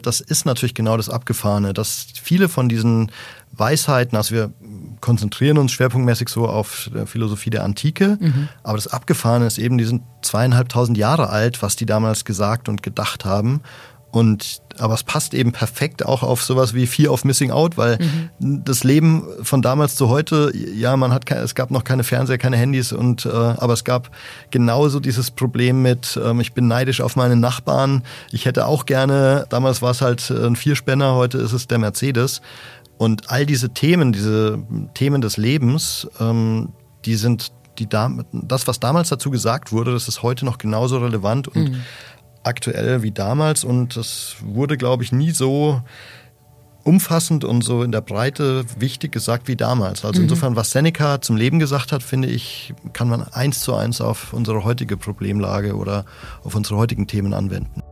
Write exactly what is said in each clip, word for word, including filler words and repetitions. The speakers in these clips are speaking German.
Das ist natürlich genau das Abgefahrene, dass viele von diesen Weisheiten, also wir konzentrieren uns schwerpunktmäßig so auf die Philosophie der Antike, mhm. aber das Abgefahrene ist eben, die sind zweieinhalbtausend Jahre alt, was die damals gesagt und gedacht haben. Und, aber es passt eben perfekt auch auf sowas wie Fear of Missing Out, weil mhm. das Leben von damals zu heute, ja, man hat, es gab noch keine Fernseher, keine Handys und, äh, aber es gab genauso dieses Problem mit, ähm, ich bin neidisch auf meine Nachbarn. Ich hätte auch gerne, damals war es halt ein Vierspänner, heute ist es der Mercedes. Und all diese Themen, diese Themen des Lebens, ähm, die sind, die da, das, was damals dazu gesagt wurde, das ist heute noch genauso relevant und mhm. aktuell wie damals und das wurde, glaube ich, nie so umfassend und so in der Breite wichtig gesagt wie damals. Also mhm. insofern, was Seneca zum Leben gesagt hat, finde ich, kann man eins zu eins auf unsere heutige Problemlage oder auf unsere heutigen Themen anwenden.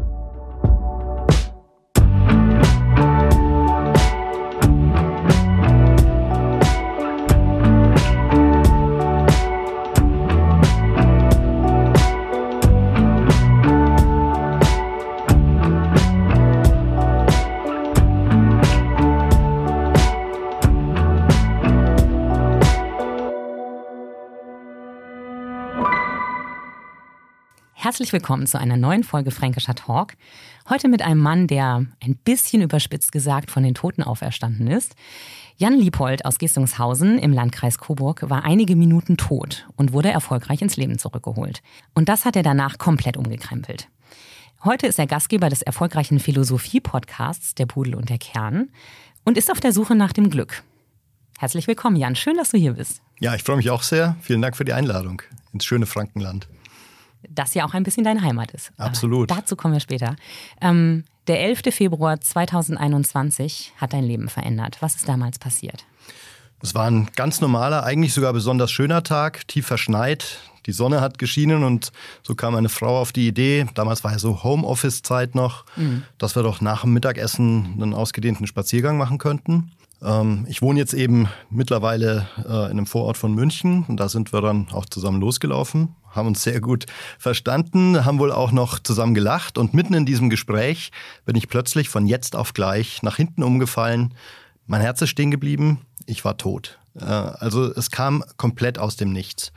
Herzlich willkommen zu einer neuen Folge Fränkischer Talk. Heute mit einem Mann, der ein bisschen überspitzt gesagt von den Toten auferstanden ist. Jan Lieppold aus Geestungshausen im Landkreis Coburg war einige Minuten tot und wurde erfolgreich ins Leben zurückgeholt. Und das hat er danach komplett umgekrempelt. Heute ist er Gastgeber des erfolgreichen Philosophie-Podcasts Der Pudel und der Kern und ist auf der Suche nach dem Glück. Herzlich willkommen, Jan. Schön, dass du hier bist. Ja, ich freue mich auch sehr. Vielen Dank für die Einladung ins schöne Frankenland. Das ja auch ein bisschen deine Heimat ist. Absolut. Aber dazu kommen wir später. Ähm, der elfter Februar zweitausendeinundzwanzig hat dein Leben verändert. Was ist damals passiert? Es war ein ganz normaler, eigentlich sogar besonders schöner Tag, tief verschneit. Die Sonne hat geschienen und so kam eine Frau auf die Idee, damals war ja so Homeoffice-Zeit noch, mhm. dass wir doch nach dem Mittagessen einen ausgedehnten Spaziergang machen könnten. Ähm, ich wohne jetzt eben mittlerweile äh, in einem Vorort von München und da sind wir dann auch zusammen losgelaufen, haben uns sehr gut verstanden, haben wohl auch noch zusammen gelacht und mitten in diesem Gespräch bin ich plötzlich von jetzt auf gleich nach hinten umgefallen. Mein Herz ist stehen geblieben, ich war tot. Äh, also es kam komplett aus dem Nichts.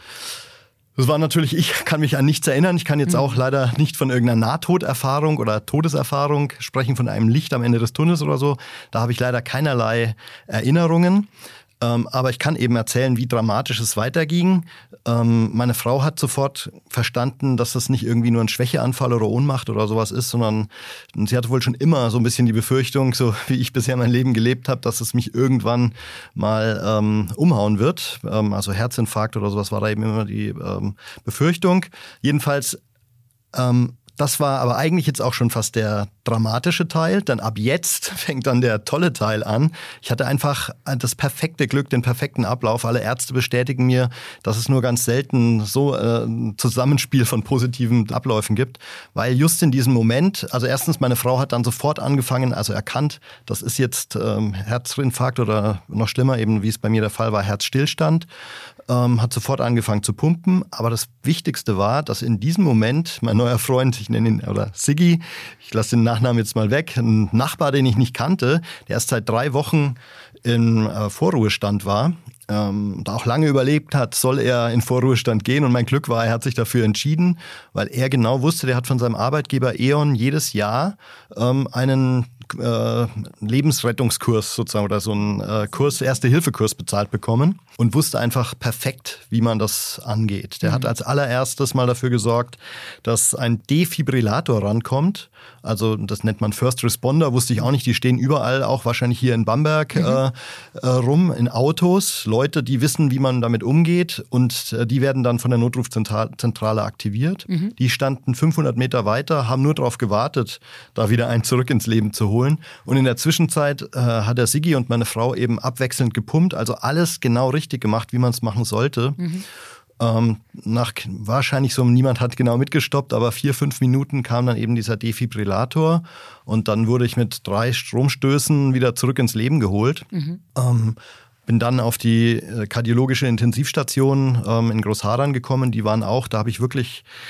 Das war natürlich, ich kann mich an nichts erinnern. Ich kann jetzt auch leider nicht von irgendeiner Nahtoderfahrung oder Todeserfahrung sprechen, von einem Licht am Ende des Tunnels oder so. Da habe ich leider keinerlei Erinnerungen. Ähm, aber ich kann eben erzählen, wie dramatisch es weiterging. Ähm, meine Frau hat sofort verstanden, dass das nicht irgendwie nur ein Schwächeanfall oder Ohnmacht oder sowas ist, sondern sie hatte wohl schon immer so ein bisschen die Befürchtung, so wie ich bisher mein Leben gelebt habe, dass es mich irgendwann mal ähm, umhauen wird. Ähm, also Herzinfarkt oder sowas war da eben immer die ähm, Befürchtung. Jedenfalls ähm, das war aber eigentlich jetzt auch schon fast der dramatische Teil, denn ab jetzt fängt dann der tolle Teil an. Ich hatte einfach das perfekte Glück, den perfekten Ablauf. Alle Ärzte bestätigen mir, dass es nur ganz selten so äh, ein Zusammenspiel von positiven Abläufen gibt, weil just in diesem Moment, also erstens, meine Frau hat dann sofort angefangen, also erkannt, das ist jetzt ähm, Herzinfarkt oder noch schlimmer, eben wie es bei mir der Fall war, Herzstillstand, ähm, hat sofort angefangen zu pumpen. Aber das Wichtigste war, dass in diesem Moment mein neuer Freund, ich nenne ihn, oder Siggi, ich lasse den Nachnamen jetzt mal weg, ein Nachbar, den ich nicht kannte, der erst seit drei Wochen im äh, Vorruhestand war, ähm, da auch lange überlebt hat, soll er in Vorruhestand gehen. Und mein Glück war, er hat sich dafür entschieden, weil er genau wusste, der hat von seinem Arbeitgeber E.ON jedes Jahr ähm, einen äh, Lebensrettungskurs sozusagen oder so einen äh, Kurs, Erste-Hilfe-Kurs bezahlt bekommen und wusste einfach perfekt, wie man das angeht. Der mhm. hat als allererstes mal dafür gesorgt, dass ein Defibrillator rankommt. Also das nennt man First Responder, wusste ich auch nicht. Die stehen überall, auch wahrscheinlich hier in Bamberg mhm. äh, äh, rum, in Autos. Leute, die wissen, wie man damit umgeht und äh, die werden dann von der Notrufzentrale aktiviert. Mhm. Die standen fünfhundert Meter weiter, haben nur darauf gewartet, da wieder einen zurück ins Leben zu holen. Und in der Zwischenzeit äh, hat der Siggi und meine Frau eben abwechselnd gepumpt, also alles genau richtig gemacht, wie man es machen sollte. Mhm. Ähm, nach wahrscheinlich so, niemand hat genau mitgestoppt, aber vier, fünf Minuten kam dann eben dieser Defibrillator und dann wurde ich mit drei Stromstößen wieder zurück ins Leben geholt. Mhm. Ähm, bin dann auf die kardiologische Intensivstation ähm, in Großhadern gekommen, die waren auch, da habe ich wirklich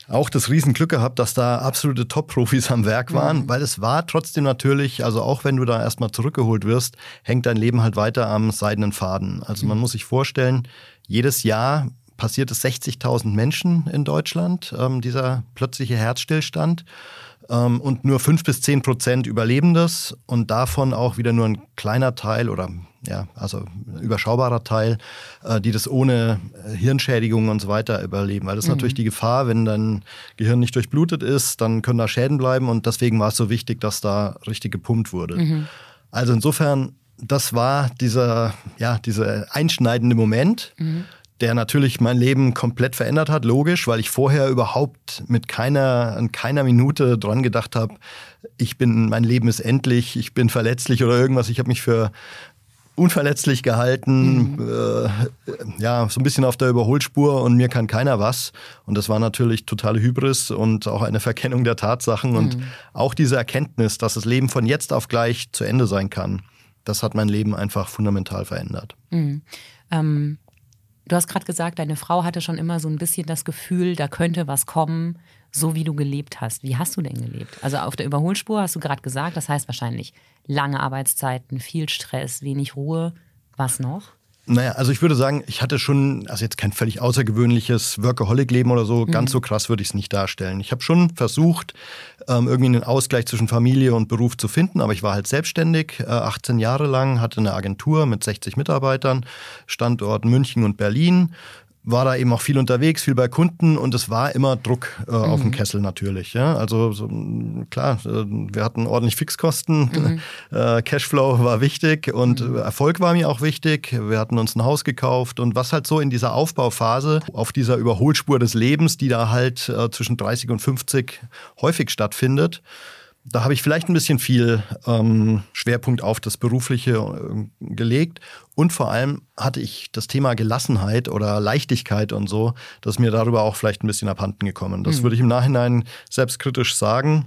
auch das Riesenglück gehabt, dass da absolute Top-Profis am Werk waren, mhm. weil es war trotzdem natürlich, also auch wenn du da erstmal zurückgeholt wirst, hängt dein Leben halt weiter am seidenen Faden. Also man muss sich vorstellen, jedes Jahr passiert es sechzigtausend Menschen in Deutschland, ähm, dieser plötzliche Herzstillstand. Ähm, und nur fünf bis zehn Prozent überleben das und davon auch wieder nur ein kleiner Teil oder ja, also ein überschaubarer Teil, äh, die das ohne Hirnschädigungen und so weiter überleben. Weil das ist mhm. natürlich die Gefahr, wenn dein Gehirn nicht durchblutet ist, dann können da Schäden bleiben und deswegen war es so wichtig, dass da richtig gepumpt wurde. Mhm. Also insofern, das war dieser, ja, dieser einschneidende Moment, mhm. der natürlich mein Leben komplett verändert hat, logisch, weil ich vorher überhaupt mit keiner, an keiner Minute dran gedacht habe, ich bin, mein Leben ist endlich, ich bin verletzlich oder irgendwas. Ich habe mich für unverletzlich gehalten, mhm. äh, ja, so ein bisschen auf der Überholspur und mir kann keiner was. Und das war natürlich totale Hybris und auch eine Verkennung der Tatsachen. Mhm. Und auch diese Erkenntnis, dass das Leben von jetzt auf gleich zu Ende sein kann, das hat mein Leben einfach fundamental verändert. Mhm. Ähm Du hast gerade gesagt, deine Frau hatte schon immer so ein bisschen das Gefühl, da könnte was kommen, so wie du gelebt hast. Wie hast du denn gelebt? Also auf der Überholspur hast du gerade gesagt, das heißt wahrscheinlich lange Arbeitszeiten, viel Stress, wenig Ruhe. Was noch? Naja, also ich würde sagen, ich hatte schon, also jetzt kein völlig außergewöhnliches Workaholic-Leben oder so, mhm. ganz so krass würde ich es nicht darstellen. Ich habe schon versucht, ähm, irgendwie einen Ausgleich zwischen Familie und Beruf zu finden, aber ich war halt selbstständig, äh, achtzehn Jahre lang, hatte eine Agentur mit sechzig Mitarbeitern, Standorten München und Berlin. War da eben auch viel unterwegs, viel bei Kunden und es war immer Druck äh, mhm. auf dem Kessel natürlich. Ja? Also so, klar, äh, wir hatten ordentlich Fixkosten, mhm. äh, Cashflow war wichtig und mhm. Erfolg war mir auch wichtig. Wir hatten uns ein Haus gekauft und was halt so in dieser Aufbauphase, auf dieser Überholspur des Lebens, die da halt äh, zwischen dreißig und fünfzig häufig stattfindet, da habe ich vielleicht ein bisschen viel ähm, Schwerpunkt auf das Berufliche äh, gelegt. Und vor allem hatte ich das Thema Gelassenheit oder Leichtigkeit und so, das ist mir darüber auch vielleicht ein bisschen abhanden gekommen. Das mhm. würde ich im Nachhinein selbstkritisch sagen.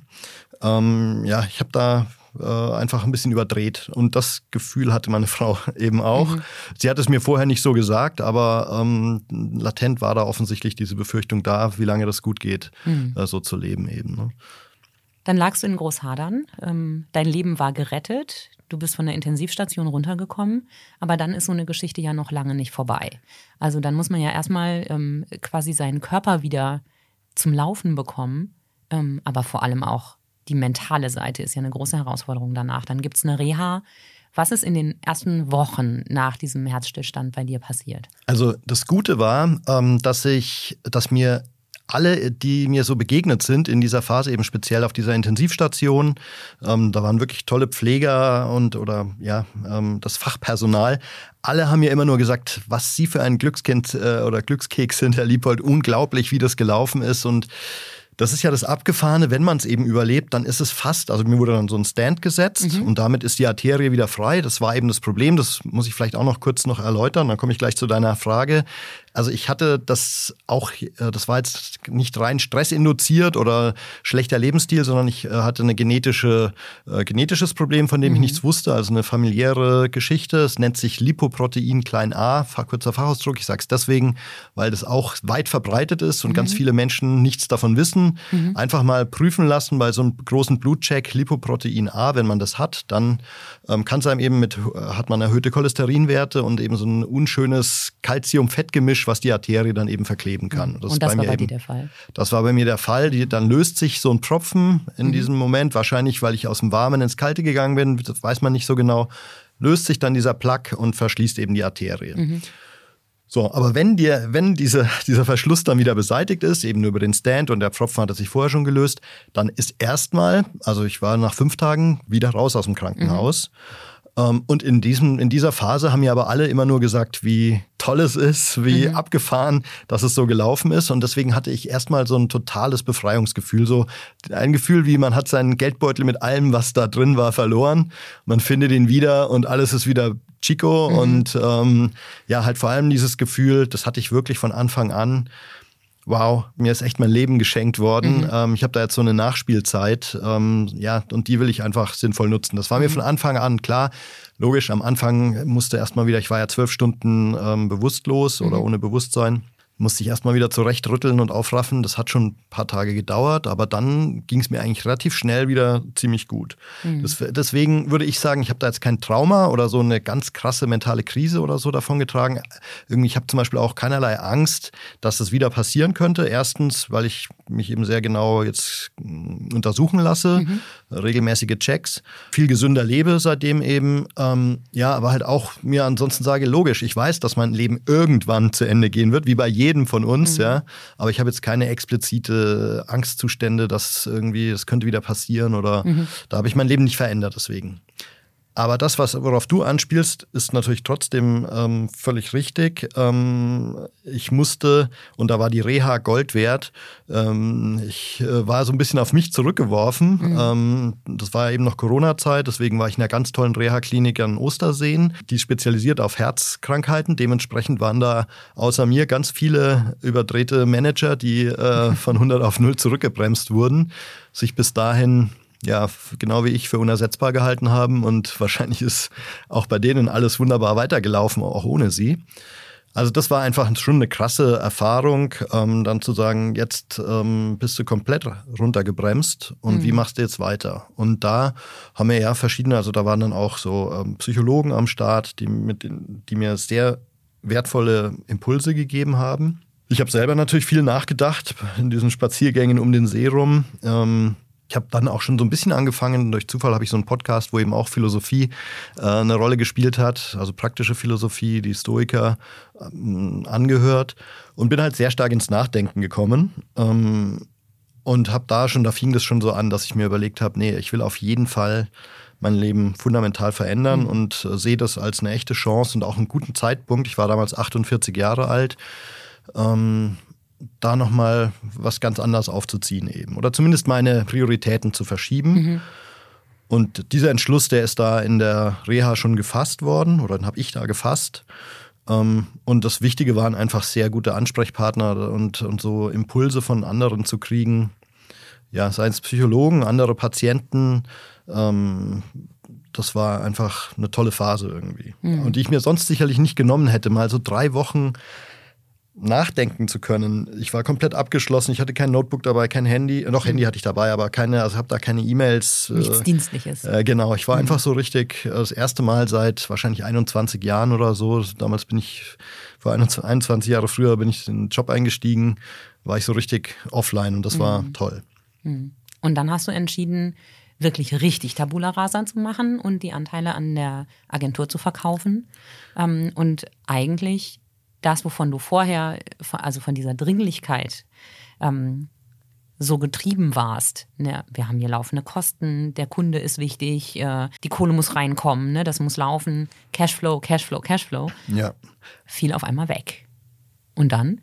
Ähm, ja, ich habe da äh, einfach ein bisschen überdreht. Und das Gefühl hatte meine Frau eben auch. Mhm. Sie hat es mir vorher nicht so gesagt, aber ähm, latent war da offensichtlich diese Befürchtung da, wie lange das gut geht, mhm. äh, so zu leben eben. Ne? Dann lagst du in Großhadern, ähm, dein Leben war gerettet, du bist von der Intensivstation runtergekommen, aber dann ist so eine Geschichte ja noch lange nicht vorbei. Also dann muss man ja erstmal ähm, quasi seinen Körper wieder zum Laufen bekommen, ähm, aber vor allem auch die mentale Seite ist ja eine große Herausforderung danach. Dann gibt es eine Reha. Was ist in den ersten Wochen nach diesem Herzstillstand bei dir passiert? Also das Gute war, ähm, dass ich, dass mir alle, die mir so begegnet sind in dieser Phase, eben speziell auf dieser Intensivstation, ähm, da waren wirklich tolle Pfleger und oder ja ähm, das Fachpersonal. Alle haben mir immer nur gesagt, was Sie für ein Glückskind äh, oder Glückskeks sind, Herr Lieppold. Unglaublich, wie das gelaufen ist. Und das ist ja das Abgefahrene, wenn man es eben überlebt, dann ist es fast, also mir wurde dann so ein Stand gesetzt mhm. und damit ist die Arterie wieder frei. Das war eben das Problem, das muss ich vielleicht auch noch kurz noch erläutern, dann komme ich gleich zu deiner Frage. Also ich hatte das auch, das war jetzt nicht rein stressinduziert oder schlechter Lebensstil, sondern ich hatte eine genetische, äh, genetisches Problem, von dem mhm. ich nichts wusste, also eine familiäre Geschichte. Es nennt sich Lipoprotein klein a, kurzer Fachausdruck. Ich sage es deswegen, weil das auch weit verbreitet ist und mhm. ganz viele Menschen nichts davon wissen. Mhm. Einfach mal prüfen lassen bei so einem großen Blutcheck Lipoprotein A, wenn man das hat, dann ähm, kann es einem eben mit, hat man erhöhte Cholesterinwerte und eben so ein unschönes Calcium-Fettgemisch, was die Arterie dann eben verkleben kann. Das und das bei war mir bei eben, dir der Fall? Das war bei mir der Fall. Die, dann löst sich so ein Tropfen in mhm. diesem Moment, wahrscheinlich, weil ich aus dem Warmen ins Kalte gegangen bin, das weiß man nicht so genau, löst sich dann dieser Plaque und verschließt eben die Arterie. Mhm. So, aber wenn dir, wenn diese, dieser Verschluss dann wieder beseitigt ist, eben nur über den Stand und der Pfropfen hatte sich vorher schon gelöst, dann ist erstmal, also ich war nach fünf Tagen wieder raus aus dem Krankenhaus. Mhm. Und in diesem, in dieser Phase haben mir aber alle immer nur gesagt, wie toll es ist, wie mhm. abgefahren, dass es so gelaufen ist. Und deswegen hatte ich erstmal so ein totales Befreiungsgefühl. So ein Gefühl, wie man hat seinen Geldbeutel mit allem, was da drin war, verloren. Man findet ihn wieder und alles ist wieder Chico. Mhm. Und ähm, ja, halt vor allem dieses Gefühl, das hatte ich wirklich von Anfang an. Wow, mir ist echt mein Leben geschenkt worden. Mhm. Ähm, ich habe da jetzt so eine Nachspielzeit, ähm, ja, und die will ich einfach sinnvoll nutzen. Das war mir mhm. von Anfang an klar. Logisch, am Anfang musste erstmal wieder, ich war ja zwölf Stunden ähm, bewusstlos mhm. oder ohne Bewusstsein. musste ich erstmal wieder zurechtrütteln und aufraffen. Das hat schon ein paar Tage gedauert, aber dann ging es mir eigentlich relativ schnell wieder ziemlich gut. Mhm. Das, deswegen würde ich sagen, ich habe da jetzt kein Trauma oder so eine ganz krasse mentale Krise oder so davon getragen. Irgendwie, ich habe zum Beispiel auch keinerlei Angst, dass das wieder passieren könnte. Erstens, weil ich mich eben sehr genau jetzt untersuchen lasse, mhm. regelmäßige Checks, viel gesünder lebe seitdem eben. Ähm, ja, aber halt auch mir ansonsten sage, logisch, ich weiß, dass mein Leben irgendwann zu Ende gehen wird, wie bei jedem von uns, mhm. ja. Aber ich habe jetzt keine explizite Angstzustände, dass irgendwie, das könnte wieder passieren oder mhm. da habe ich mein Leben nicht verändert deswegen. Aber das, was, worauf du anspielst, ist natürlich trotzdem ähm, völlig richtig. Ähm, ich musste, und da war die Reha Gold wert, ähm, ich äh, war so ein bisschen auf mich zurückgeworfen. Mhm. Ähm, das war eben noch Corona-Zeit, deswegen war ich in einer ganz tollen Reha-Klinik an Osterseen, die spezialisiert auf Herzkrankheiten. Dementsprechend waren da außer mir ganz viele überdrehte Manager, die äh, von hundert auf null zurückgebremst wurden, sich bis dahin ja, genau wie ich für unersetzbar gehalten haben und wahrscheinlich ist auch bei denen alles wunderbar weitergelaufen, auch ohne sie. Also das war einfach schon eine krasse Erfahrung, ähm, dann zu sagen, jetzt ähm, bist du komplett runtergebremst und mhm. wie machst du jetzt weiter? Und da haben wir ja verschiedene, also da waren dann auch so ähm, Psychologen am Start, die, mit, die mir sehr wertvolle Impulse gegeben haben. Ich habe selber natürlich viel nachgedacht in diesen Spaziergängen um den See rum. Ähm, Ich habe dann auch schon so ein bisschen angefangen, durch Zufall habe ich so einen Podcast, wo eben auch Philosophie äh, eine Rolle gespielt hat, also praktische Philosophie, die Stoiker ähm, angehört und bin halt sehr stark ins Nachdenken gekommen ähm, und habe da schon, da fing das schon so an, dass ich mir überlegt habe, nee, ich will auf jeden Fall mein Leben fundamental verändern mhm. und äh, sehe das als eine echte Chance und auch einen guten Zeitpunkt. Ich war damals achtundvierzig Jahre alt, ähm, da nochmal was ganz anderes aufzuziehen eben. Oder zumindest meine Prioritäten zu verschieben. Mhm. Und dieser Entschluss, der ist da in der Reha schon gefasst worden, oder den habe ich da gefasst. Und das Wichtige waren einfach sehr gute Ansprechpartner und, und so Impulse von anderen zu kriegen. Ja, seien es Psychologen, andere Patienten. Das war einfach eine tolle Phase irgendwie. Mhm. Und die ich mir sonst sicherlich nicht genommen hätte, mal so drei Wochen nachdenken zu können. Ich war komplett abgeschlossen, ich hatte kein Notebook dabei, kein Handy, noch Handy hatte ich dabei, aber keine, also habe da keine E-Mails. Nichts äh, Dienstliches. Äh, genau, ich war mhm. einfach so richtig, das erste Mal seit wahrscheinlich einundzwanzig Jahren oder so, damals bin ich, vor einundzwanzig Jahre früher bin ich in den Job eingestiegen, war ich so richtig offline und das mhm. war toll. Mhm. Und dann hast du entschieden, wirklich richtig Tabula Rasa zu machen und die Anteile an der Agentur zu verkaufen ähm, und eigentlich das, wovon du vorher, also von dieser Dringlichkeit ähm, so getrieben warst. Ne? Wir haben hier laufende Kosten, der Kunde ist wichtig, äh, die Kohle muss reinkommen, ne? Das muss laufen, Cashflow, Cashflow, Cashflow. Ja. Fiel auf einmal weg. Und dann?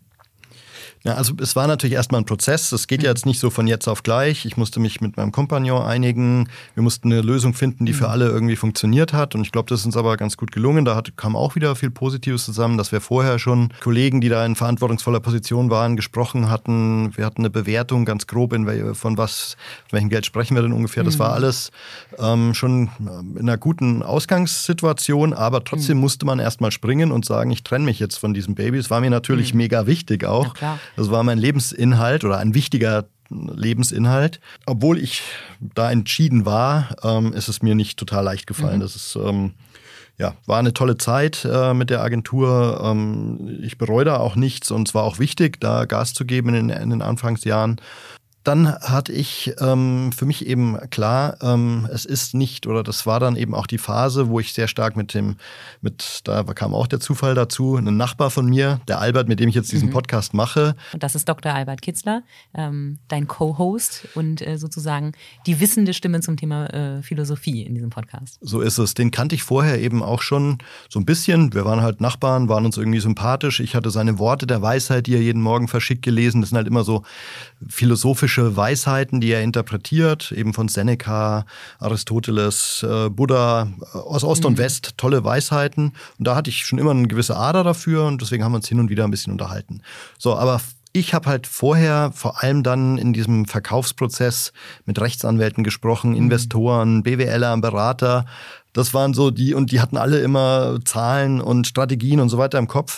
Ja, also es war natürlich erstmal ein Prozess. Das geht mhm. ja jetzt nicht so von jetzt auf gleich. Ich musste mich mit meinem Kompagnon einigen. Wir mussten eine Lösung finden, die mhm. für alle irgendwie funktioniert hat. Und ich glaube, das ist uns aber ganz gut gelungen. Da hat, kam auch wieder viel Positives zusammen, dass wir vorher schon Kollegen, die da in verantwortungsvoller Position waren, gesprochen hatten. Wir hatten eine Bewertung ganz grob, in wel- von was, von welchem Geld sprechen wir denn ungefähr. Das mhm. war alles ähm, schon in einer guten Ausgangssituation. Aber trotzdem mhm. musste man erstmal springen und sagen, ich trenne mich jetzt von diesem Baby. Das war mir natürlich mhm. mega wichtig auch. Ja, klar. Das war mein Lebensinhalt oder ein wichtiger Lebensinhalt. Obwohl ich da entschieden war, ähm, ist es mir nicht total leicht gefallen. Mhm. Das ist, ähm, ja, war eine tolle Zeit äh, mit der Agentur. Ähm, ich bereue da auch nichts und es war auch wichtig, da Gas zu geben in den, in den Anfangsjahren. Dann hatte ich ähm, für mich eben klar, ähm, es ist nicht, oder das war dann eben auch die Phase, wo ich sehr stark mit dem, mit, da kam auch der Zufall dazu, ein Nachbar von mir, der Albert, mit dem ich jetzt diesen mhm. Podcast mache. Und das ist Doktor Albert Kitzler, ähm, dein Co-Host und äh, sozusagen die wissende Stimme zum Thema äh, Philosophie in diesem Podcast. So ist es. Den kannte ich vorher eben auch schon so ein bisschen. Wir waren halt Nachbarn, waren uns irgendwie sympathisch. Ich hatte seine Worte der Weisheit, die er jeden Morgen verschickt, gelesen. Das sind halt immer so philosophische Weisheiten, die er interpretiert, eben von Seneca, Aristoteles, äh, Buddha, aus Ost mhm. und West, tolle Weisheiten. Und da hatte ich schon immer eine gewisse Ader dafür und deswegen haben wir uns hin und wieder ein bisschen unterhalten. So, aber ich habe halt vorher vor allem dann in diesem Verkaufsprozess mit Rechtsanwälten gesprochen, Investoren, B W Ler, Berater. Das waren so die, und die hatten alle immer Zahlen und Strategien und so weiter im Kopf.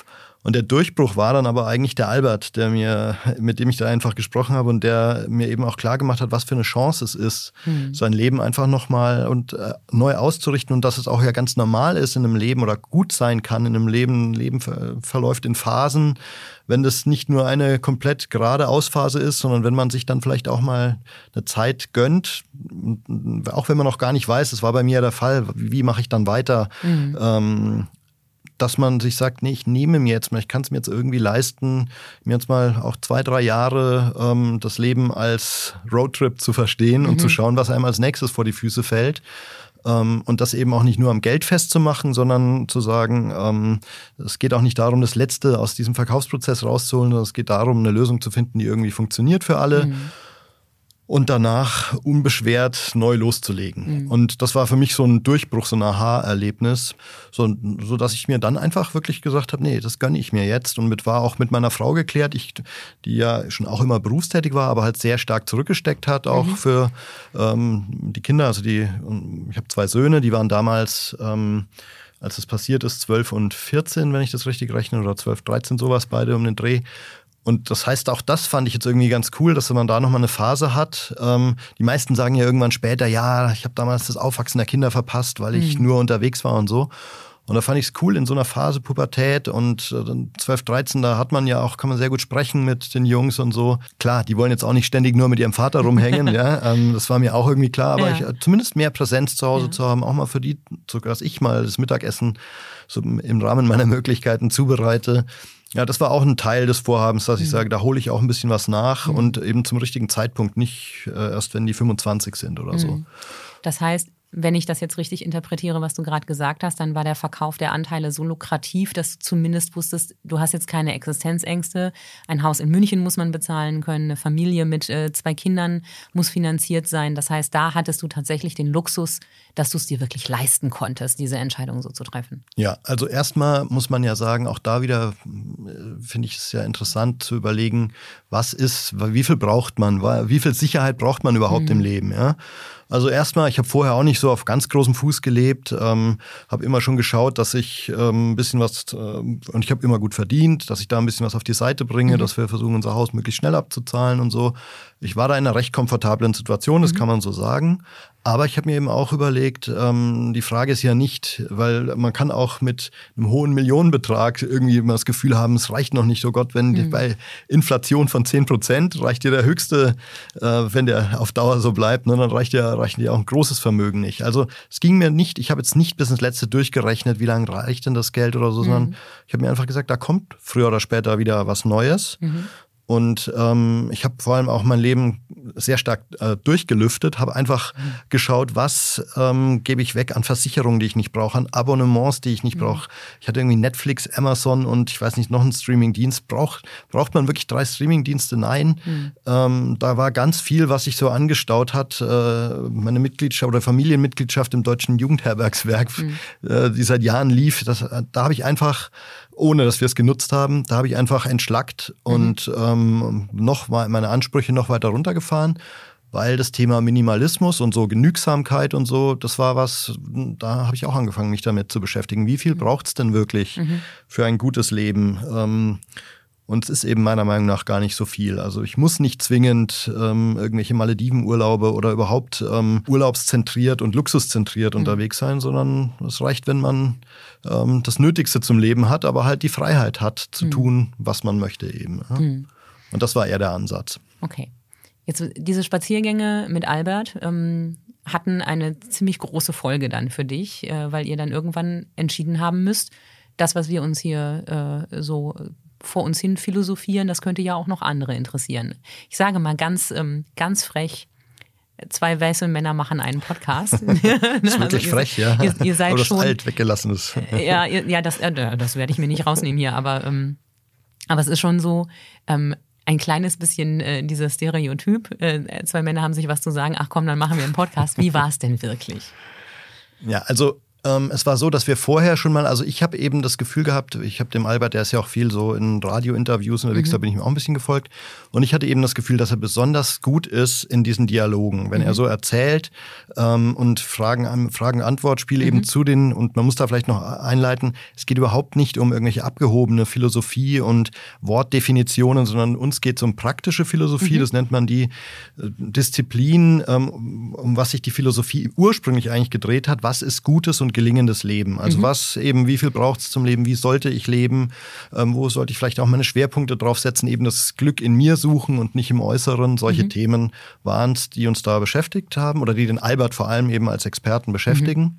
Und der Durchbruch war dann aber eigentlich der Albert, der mir, mit dem ich da einfach gesprochen habe und der mir eben auch klar gemacht hat, was für eine Chance es ist, mhm. sein Leben einfach nochmal und äh, neu auszurichten und dass es auch ja ganz normal ist in einem Leben oder gut sein kann in einem Leben. Leben ver- verläuft in Phasen, wenn das nicht nur eine komplett gerade Ausphase ist, sondern wenn man sich dann vielleicht auch mal eine Zeit gönnt, auch wenn man noch gar nicht weiß, das war bei mir der Fall, wie mache ich dann weiter, mhm. ähm, dass man sich sagt, nee, ich nehme mir jetzt mal, ich kann es mir jetzt irgendwie leisten, mir jetzt mal auch zwei, drei Jahre ähm, das Leben als Roadtrip zu verstehen mhm. und zu schauen, was einem als nächstes vor die Füße fällt. Ähm, und das eben auch nicht nur am Geld festzumachen, sondern zu sagen, ähm, es geht auch nicht darum, das Letzte aus diesem Verkaufsprozess rauszuholen, sondern es geht darum, eine Lösung zu finden, die irgendwie funktioniert für alle. Mhm. Und danach unbeschwert neu loszulegen. Mhm. Und das war für mich so ein Durchbruch, so ein Aha-Erlebnis, so, so dass ich mir dann einfach wirklich gesagt habe, nee, das gönne ich mir jetzt. Und mit war auch mit meiner Frau geklärt, ich, die ja schon auch immer berufstätig war, aber halt sehr stark zurückgesteckt hat, auch mhm. für ähm, die Kinder. Also die, ich habe zwei Söhne, die waren damals, ähm, als es passiert ist, zwölf und vierzehn, wenn ich das richtig rechne, oder zwölf, dreizehn, sowas, beide um den Dreh. Und das heißt, auch das fand ich jetzt irgendwie ganz cool, dass man da nochmal eine Phase hat. Ähm, die meisten sagen ja irgendwann später, ja, ich habe damals das Aufwachsen der Kinder verpasst, weil ich mhm. nur unterwegs war und so. Und da fand ich es cool in so einer Phase Pubertät und äh, zwölf, dreizehn, da hat man ja auch, kann man sehr gut sprechen mit den Jungs und so. Klar, die wollen jetzt auch nicht ständig nur mit ihrem Vater rumhängen, ja, ähm, das war mir auch irgendwie klar, aber ja. ich, zumindest mehr Präsenz zu Hause ja. zu haben, auch mal für die, sogar dass ich mal das Mittagessen so im Rahmen meiner Möglichkeiten zubereite. Ja, das war auch ein Teil des Vorhabens, dass ich mhm. sage, da hole ich auch ein bisschen was nach mhm. und eben zum richtigen Zeitpunkt, nicht äh, erst wenn die fünfundzwanzig sind oder mhm. so. Das heißt, wenn ich das jetzt richtig interpretiere, was du gerade gesagt hast, dann war der Verkauf der Anteile so lukrativ, dass du zumindest wusstest, du hast jetzt keine Existenzängste. Ein Haus in München muss man bezahlen können, eine Familie mit äh, zwei Kindern muss finanziert sein. Das heißt, da hattest du tatsächlich den Luxus, dass du es dir wirklich leisten konntest, diese Entscheidung so zu treffen. Ja, also erstmal muss man ja sagen, auch da wieder äh, finde ich es ja interessant zu überlegen, was ist, wie viel braucht man, wie viel Sicherheit braucht man überhaupt mhm. im Leben, ja? Also erstmal, ich habe vorher auch nicht so auf ganz großem Fuß gelebt, ähm, habe immer schon geschaut, dass ich ähm, ein bisschen was, äh, und ich habe immer gut verdient, dass ich da ein bisschen was auf die Seite bringe, mhm. dass wir versuchen, unser Haus möglichst schnell abzuzahlen und so. Ich war da in einer recht komfortablen Situation, das mhm. kann man so sagen. Aber ich habe mir eben auch überlegt, ähm, die Frage ist ja nicht, weil man kann auch mit einem hohen Millionenbetrag irgendwie immer das Gefühl haben, es reicht noch nicht, oh Gott, wenn mhm. bei Inflation von zehn Prozent reicht dir der höchste, äh, wenn der auf Dauer so bleibt, ne, dann reicht dir, reicht dir auch ein großes Vermögen nicht. Also es ging mir nicht, ich habe jetzt nicht bis ins Letzte durchgerechnet, wie lange reicht denn das Geld oder so, mhm. sondern ich habe mir einfach gesagt, da kommt früher oder später wieder was Neues. Mhm. Und ähm, ich habe vor allem auch mein Leben sehr stark äh, durchgelüftet, habe einfach mhm. geschaut, was ähm, gebe ich weg an Versicherungen, die ich nicht brauche, an Abonnements, die ich nicht mhm. brauche. Ich hatte irgendwie Netflix, Amazon und ich weiß nicht, noch einen Streamingdienst. Braucht, braucht man wirklich drei Streamingdienste? Nein. Mhm. Ähm, da war ganz viel, was sich so angestaut hat. Äh, meine Mitgliedschaft oder Familienmitgliedschaft im Deutschen Jugendherbergswerk, mhm. äh, die seit Jahren lief. Das, da habe ich einfach, ohne dass wir es genutzt haben, da habe ich einfach entschlackt und mhm. ähm, noch meine Ansprüche noch weiter runtergefahren, weil das Thema Minimalismus und so Genügsamkeit und so, das war was, da habe ich auch angefangen, mich damit zu beschäftigen. Wie viel mhm. braucht es denn wirklich mhm. für ein gutes Leben? Ähm, Und es ist eben meiner Meinung nach gar nicht so viel. Also ich muss nicht zwingend ähm, irgendwelche Maledivenurlaube oder überhaupt ähm, urlaubszentriert und luxuszentriert mhm. unterwegs sein, sondern es reicht, wenn man ähm, das Nötigste zum Leben hat, aber halt die Freiheit hat, zu mhm. tun, was man möchte eben. Ja? Mhm. Und das war eher der Ansatz. Okay. Jetzt diese Spaziergänge mit Albert ähm, hatten eine ziemlich große Folge dann für dich, äh, weil ihr dann irgendwann entschieden haben müsst, das, was wir uns hier äh, so vor uns hin philosophieren, das könnte ja auch noch andere interessieren. Ich sage mal ganz, ähm, ganz frech, zwei weiße Männer machen einen Podcast. Das ist wirklich also ihr, frech, ja. Ihr, ihr seid aber das schon, alt weggelassen ist. Ja, ja das, das werde ich mir nicht rausnehmen hier, aber, ähm, aber es ist schon so, ähm, ein kleines bisschen äh, dieser Stereotyp. Äh, zwei Männer haben sich was zu sagen, ach komm, dann machen wir einen Podcast. Wie war es denn wirklich? Ja, also Ähm, es war so, dass wir vorher schon mal, also ich habe eben das Gefühl gehabt, ich habe dem Albert, der ist ja auch viel so in Radiointerviews unterwegs, mhm. da bin ich ihm auch ein bisschen gefolgt. Und ich hatte eben das Gefühl, dass er besonders gut ist in diesen Dialogen. Wenn mhm. er so erzählt ähm, und Fragen, Fragen-Antwort-Spiele mhm. eben zu den, und man muss da vielleicht noch einleiten, es geht überhaupt nicht um irgendwelche abgehobene Philosophie und Wortdefinitionen, sondern uns geht es um praktische Philosophie. Mhm. Das nennt man die äh, Disziplin, ähm, um was sich die Philosophie ursprünglich eigentlich gedreht hat. Was ist gutes und gelingendes Leben? Also mhm. was eben, wie viel braucht es zum Leben? Wie sollte ich leben? Ähm, wo sollte ich vielleicht auch meine Schwerpunkte drauf setzen? Eben das Glück in mir suchen und nicht im Äußeren. Solche mhm. Themen waren es, die uns da beschäftigt haben oder die den Albert vor allem eben als Experten beschäftigen. Mhm.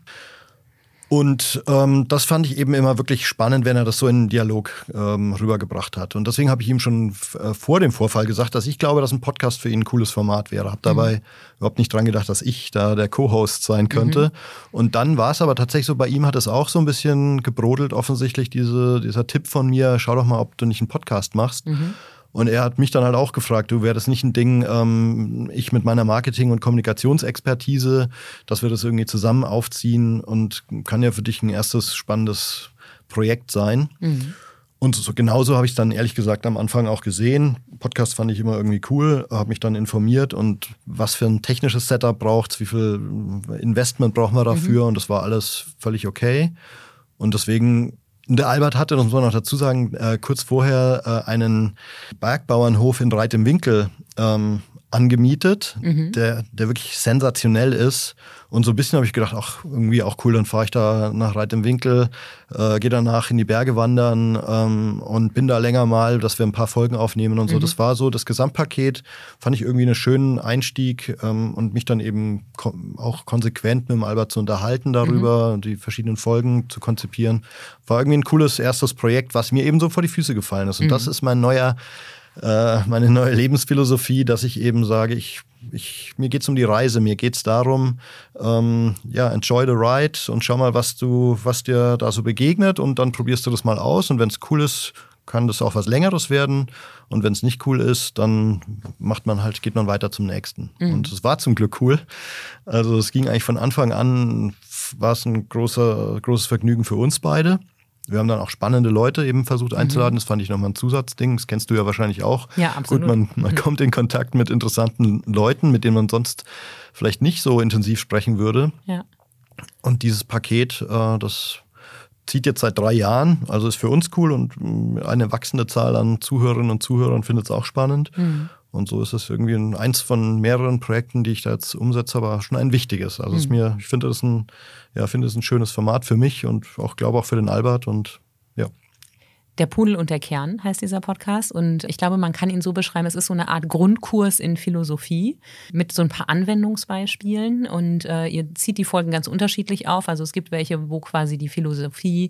Und ähm, das fand ich eben immer wirklich spannend, wenn er das so in den Dialog ähm, rübergebracht hat. Und deswegen habe ich ihm schon f- äh, vor dem Vorfall gesagt, dass ich glaube, dass ein Podcast für ihn ein cooles Format wäre. Habe dabei mhm. überhaupt nicht dran gedacht, dass ich da der Co-Host sein könnte. Mhm. Und dann war es aber tatsächlich so, bei ihm hat es auch so ein bisschen gebrodelt, offensichtlich diese, dieser Tipp von mir, schau doch mal, ob du nicht einen Podcast machst. Mhm. Und er hat mich dann halt auch gefragt, du, wäre das nicht ein Ding, ähm, ich mit meiner Marketing- und Kommunikationsexpertise, dass wir das irgendwie zusammen aufziehen und kann ja für dich ein erstes spannendes Projekt sein. Mhm. Und so, genauso habe ich es dann ehrlich gesagt am Anfang auch gesehen. Podcast fand ich immer irgendwie cool, habe mich dann informiert und was für ein technisches Setup braucht es, wie viel Investment braucht man dafür mhm. und das war alles völlig okay. Und deswegen... Der Albert hatte, das muss man noch dazu sagen, äh, kurz vorher äh, einen Bergbauernhof in Reit im Winkel ähm, angemietet, mhm. der, der wirklich sensationell ist. Und so ein bisschen habe ich gedacht, ach, irgendwie auch cool, dann fahre ich da nach Reit im Winkel, äh, gehe danach in die Berge wandern ähm, und bin da länger mal, dass wir ein paar Folgen aufnehmen und so. Mhm. Das war so das Gesamtpaket, fand ich irgendwie einen schönen Einstieg ähm, und mich dann eben ko- auch konsequent mit dem Albert zu unterhalten darüber, mhm. die verschiedenen Folgen zu konzipieren. War irgendwie ein cooles erstes Projekt, was mir eben so vor die Füße gefallen ist. Und mhm. das ist mein neuer meine neue Lebensphilosophie, dass ich eben sage, ich, ich, mir geht's um die Reise, mir geht's darum, ähm, ja, enjoy the ride und schau mal, was du, was dir da so begegnet und dann probierst du das mal aus und wenn es cool ist, kann das auch was Längeres werden und wenn es nicht cool ist, dann macht man halt, geht man weiter zum nächsten. Mhm. Und es war zum Glück cool. Also es ging eigentlich von Anfang an, war es ein großer, großes Vergnügen für uns beide. Wir haben dann auch spannende Leute eben versucht einzuladen. Mhm. Das fand ich nochmal ein Zusatzding. Das kennst du ja wahrscheinlich auch. Ja, absolut. Gut, man, man mhm. kommt in Kontakt mit interessanten Leuten, mit denen man sonst vielleicht nicht so intensiv sprechen würde. Ja. Und dieses Paket, äh, das zieht jetzt seit drei Jahren. Also ist für uns cool und eine wachsende Zahl an Zuhörerinnen und Zuhörern findet es auch spannend. Mhm. Und so ist es irgendwie ein, eins von mehreren Projekten, die ich da jetzt umsetze, aber schon ein wichtiges. Also mhm. ist mir, ich finde das ein, ja, finde es ein schönes Format für mich und auch glaube auch für den Albert und ja. Der Pudel und der Kern heißt dieser Podcast und ich glaube, man kann ihn so beschreiben, es ist so eine Art Grundkurs in Philosophie mit so ein paar Anwendungsbeispielen und äh, ihr zieht die Folgen ganz unterschiedlich auf. Also es gibt welche, wo quasi die Philosophie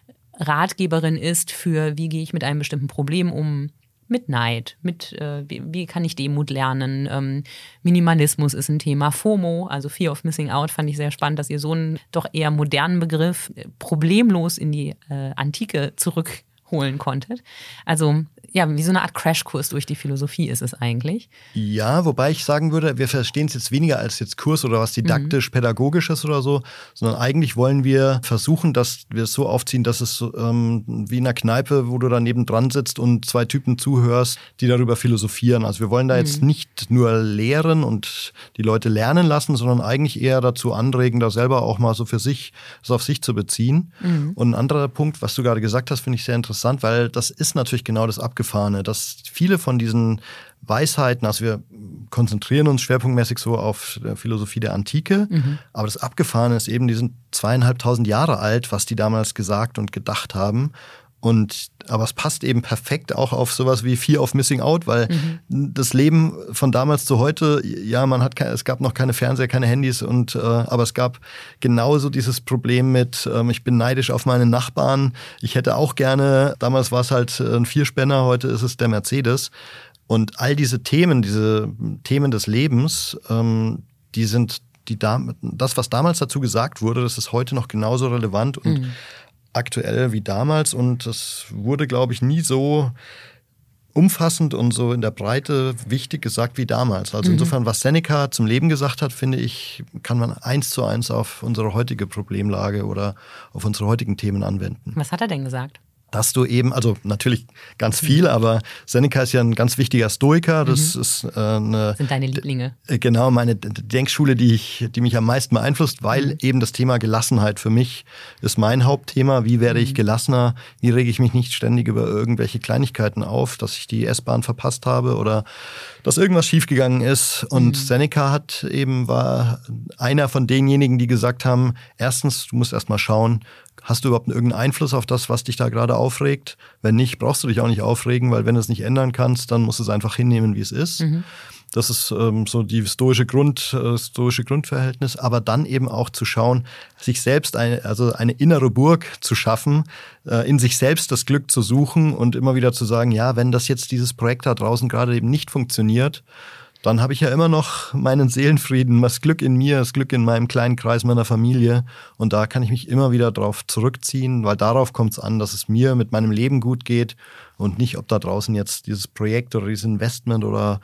Ratgeberin ist für, wie gehe ich mit einem bestimmten Problem um, mit Neid, mit äh, wie, wie kann ich Demut lernen, ähm, Minimalismus ist ein Thema, FOMO, also Fear of Missing Out, fand ich sehr spannend, dass ihr so einen doch eher modernen Begriff äh, problemlos in die äh, Antike zurückholen konntet. Also ja, wie so eine Art Crashkurs durch die Philosophie ist es eigentlich. Ja, wobei ich sagen würde, wir verstehen es jetzt weniger als jetzt Kurs oder was didaktisch-pädagogisches oder so, sondern eigentlich wollen wir versuchen, dass wir es so aufziehen, dass es ähm, wie in einer Kneipe, wo du da nebendran sitzt und zwei Typen zuhörst, die darüber philosophieren. Also wir wollen da mhm. jetzt nicht nur lehren und die Leute lernen lassen, sondern eigentlich eher dazu anregen, da selber auch mal so für sich, das auf sich zu beziehen. Mhm. Und ein anderer Punkt, was du gerade gesagt hast, finde ich sehr interessant, weil das ist natürlich genau das Abgefahrene, dass viele von diesen Weisheiten, also wir konzentrieren uns schwerpunktmäßig so auf der Philosophie der Antike, mhm. aber das Abgefahrene ist eben, die sind zweieinhalbtausend Jahre alt, was die damals gesagt und gedacht haben. Und, aber es passt eben perfekt auch auf sowas wie Fear of Missing Out, weil mhm. das Leben von damals zu heute, ja, man hat keine, es gab noch keine Fernseher, keine Handys und äh, aber es gab genauso dieses Problem mit, ähm, ich bin neidisch auf meine Nachbarn. Ich hätte auch gerne, damals war es halt ein Vierspänner, heute ist es der Mercedes. Und all diese Themen, diese Themen des Lebens, ähm, die sind die das, was damals dazu gesagt wurde, das ist heute noch genauso relevant und mhm. aktuell wie damals und das wurde, glaube ich, nie so umfassend und so in der Breite wichtig gesagt wie damals. Also mhm. insofern, was Seneca zum Leben gesagt hat, finde ich, kann man eins zu eins auf unsere heutige Problemlage oder auf unsere heutigen Themen anwenden. Was hat er denn gesagt? Dass du eben, also natürlich ganz viel, aber Seneca ist ja ein ganz wichtiger Stoiker. Das mhm. ist äh, eine, sind deine Lieblinge. Äh, genau, meine Denkschule, die ich, die mich am meisten beeinflusst, weil mhm. eben das Thema Gelassenheit für mich ist mein Hauptthema. Wie werde ich gelassener? Wie rege ich mich nicht ständig über irgendwelche Kleinigkeiten auf, dass ich die S-Bahn verpasst habe oder dass irgendwas schiefgegangen ist? Und mhm. Seneca hat eben, war einer von denjenigen, die gesagt haben, erstens, du musst erst mal schauen, hast du überhaupt irgendeinen Einfluss auf das, was dich da gerade aufregt? Wenn nicht, brauchst du dich auch nicht aufregen, weil wenn du es nicht ändern kannst, dann musst du es einfach hinnehmen, wie es ist. Mhm. Das ist ähm, so die stoische Grund, äh, stoische Grundverhältnis. Aber dann eben auch zu schauen, sich selbst eine, also eine innere Burg zu schaffen, äh, in sich selbst das Glück zu suchen und immer wieder zu sagen, ja, wenn das jetzt dieses Projekt da draußen gerade eben nicht funktioniert, dann habe ich ja immer noch meinen Seelenfrieden, das Glück in mir, das Glück in meinem kleinen Kreis meiner Familie. Und da kann ich mich immer wieder drauf zurückziehen, weil darauf kommt es an, dass es mir mit meinem Leben gut geht und nicht, ob da draußen jetzt dieses Projekt oder dieses Investment oder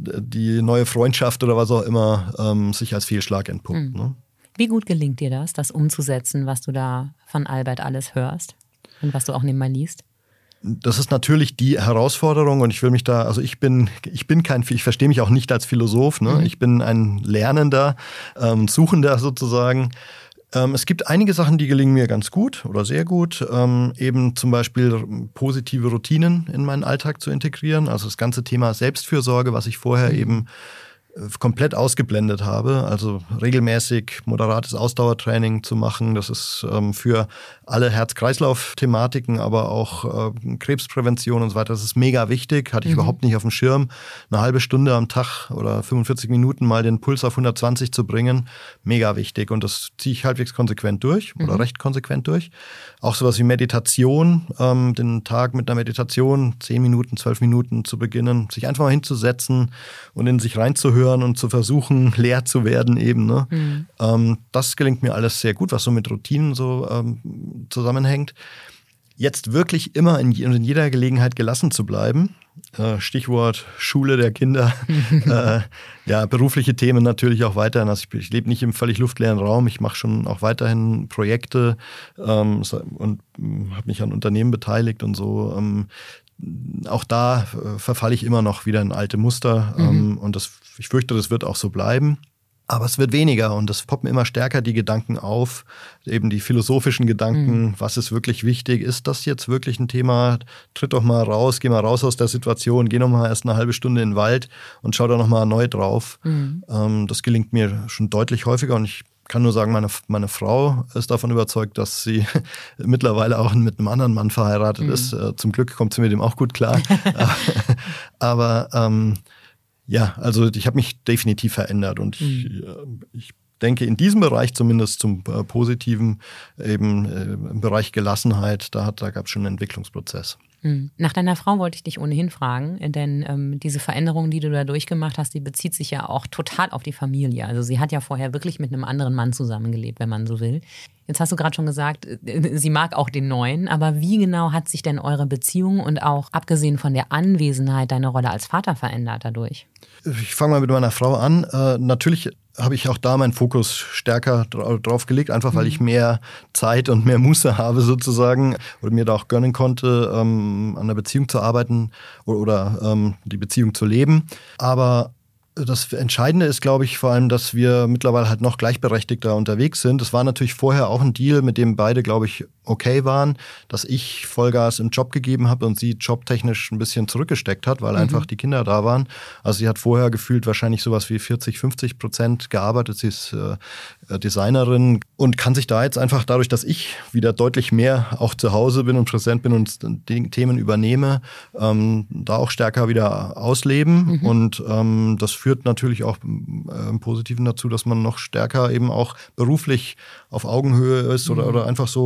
die neue Freundschaft oder was auch immer ähm, sich als Fehlschlag entpuppt. Mhm. Ne? Wie gut gelingt dir das, das umzusetzen, was du da von Albert alles hörst und was du auch nebenbei liest? Das ist natürlich die Herausforderung und ich will mich da, also ich bin, ich bin kein, ich verstehe mich auch nicht als Philosoph, ne? Mhm. Ich bin ein Lernender, ähm, Suchender sozusagen. Ähm, es gibt einige Sachen, die gelingen mir ganz gut oder sehr gut, ähm, eben zum Beispiel positive Routinen in meinen Alltag zu integrieren, also das ganze Thema Selbstfürsorge, was ich vorher mhm. eben komplett ausgeblendet habe, also regelmäßig moderates Ausdauertraining zu machen. Das ist ähm, für alle Herz-Kreislauf-Thematiken, aber auch äh, Krebsprävention und so weiter. Das ist mega wichtig, hatte ich mhm. überhaupt nicht auf dem Schirm. Eine halbe Stunde am Tag oder fünfundvierzig Minuten mal den Puls auf hundertzwanzig zu bringen, mega wichtig. Und das ziehe ich halbwegs konsequent durch mhm. oder recht konsequent durch. Auch sowas wie Meditation, ähm, den Tag mit einer Meditation, zehn Minuten, zwölf Minuten zu beginnen, sich einfach mal hinzusetzen und in sich reinzuhören und zu versuchen, leer zu werden eben. Ne? Mhm. Ähm, das gelingt mir alles sehr gut, was so mit Routinen so ähm, zusammenhängt. Jetzt wirklich immer in, in jeder Gelegenheit gelassen zu bleiben. Äh, Stichwort Schule der Kinder. äh, ja, berufliche Themen natürlich auch weiterhin. Also ich, ich lebe nicht im völlig luftleeren Raum. Ich mache schon auch weiterhin Projekte ähm, und äh, habe mich an Unternehmen beteiligt und so. Ähm, Auch da äh, verfalle ich immer noch wieder in alte Muster mhm. ähm, und das, ich fürchte, das wird auch so bleiben. Aber es wird weniger und es poppen immer stärker die Gedanken auf, eben die philosophischen Gedanken, mhm. was ist wirklich wichtig, ist das jetzt wirklich ein Thema, tritt doch mal raus, geh mal raus aus der Situation, geh noch mal erst eine halbe Stunde in den Wald und schau da noch mal neu drauf. Mhm. Ähm, das gelingt mir schon deutlich häufiger und ich kann nur sagen, meine, meine Frau ist davon überzeugt, dass sie mittlerweile auch mit einem anderen Mann verheiratet mhm. ist. Äh, zum Glück kommt sie mit dem auch gut klar. Aber ähm, ja, also ich habe mich definitiv verändert und mhm. ich, ich denke in diesem Bereich zumindest zum äh, Positiven, eben äh, im Bereich Gelassenheit, da, da gab es schon einen Entwicklungsprozess. Nach deiner Frau wollte ich dich ohnehin fragen, denn ähm, diese Veränderung, die du da durchgemacht hast, die bezieht sich ja auch total auf die Familie. Also sie hat ja vorher wirklich mit einem anderen Mann zusammengelebt, wenn man so will. Jetzt hast du gerade schon gesagt, sie mag auch den Neuen, aber wie genau hat sich denn eure Beziehung und auch abgesehen von der Anwesenheit deine Rolle als Vater verändert dadurch? Ich fange mal mit meiner Frau an. Äh, natürlich habe ich auch da meinen Fokus stärker drauf gelegt, einfach weil ich mehr Zeit und mehr Muße habe sozusagen oder mir da auch gönnen konnte, ähm, an der Beziehung zu arbeiten oder, oder ähm, die Beziehung zu leben. Aber das Entscheidende ist, glaube ich, vor allem, dass wir mittlerweile halt noch gleichberechtigter unterwegs sind. Das war natürlich vorher auch ein Deal, mit dem beide, glaube ich, okay waren, dass ich Vollgas im Job gegeben habe und sie jobtechnisch ein bisschen zurückgesteckt hat, weil mhm. einfach die Kinder da waren. Also sie hat vorher gefühlt wahrscheinlich sowas wie vierzig, fünfzig Prozent gearbeitet. Sie ist äh, Designerin und kann sich da jetzt einfach dadurch, dass ich wieder deutlich mehr auch zu Hause bin und präsent bin und die Themen übernehme, ähm, da auch stärker wieder ausleben. Mhm. Und ähm, das führt natürlich auch äh, im Positiven dazu, dass man noch stärker eben auch beruflich auf Augenhöhe ist oder, mhm. oder einfach so die Rollen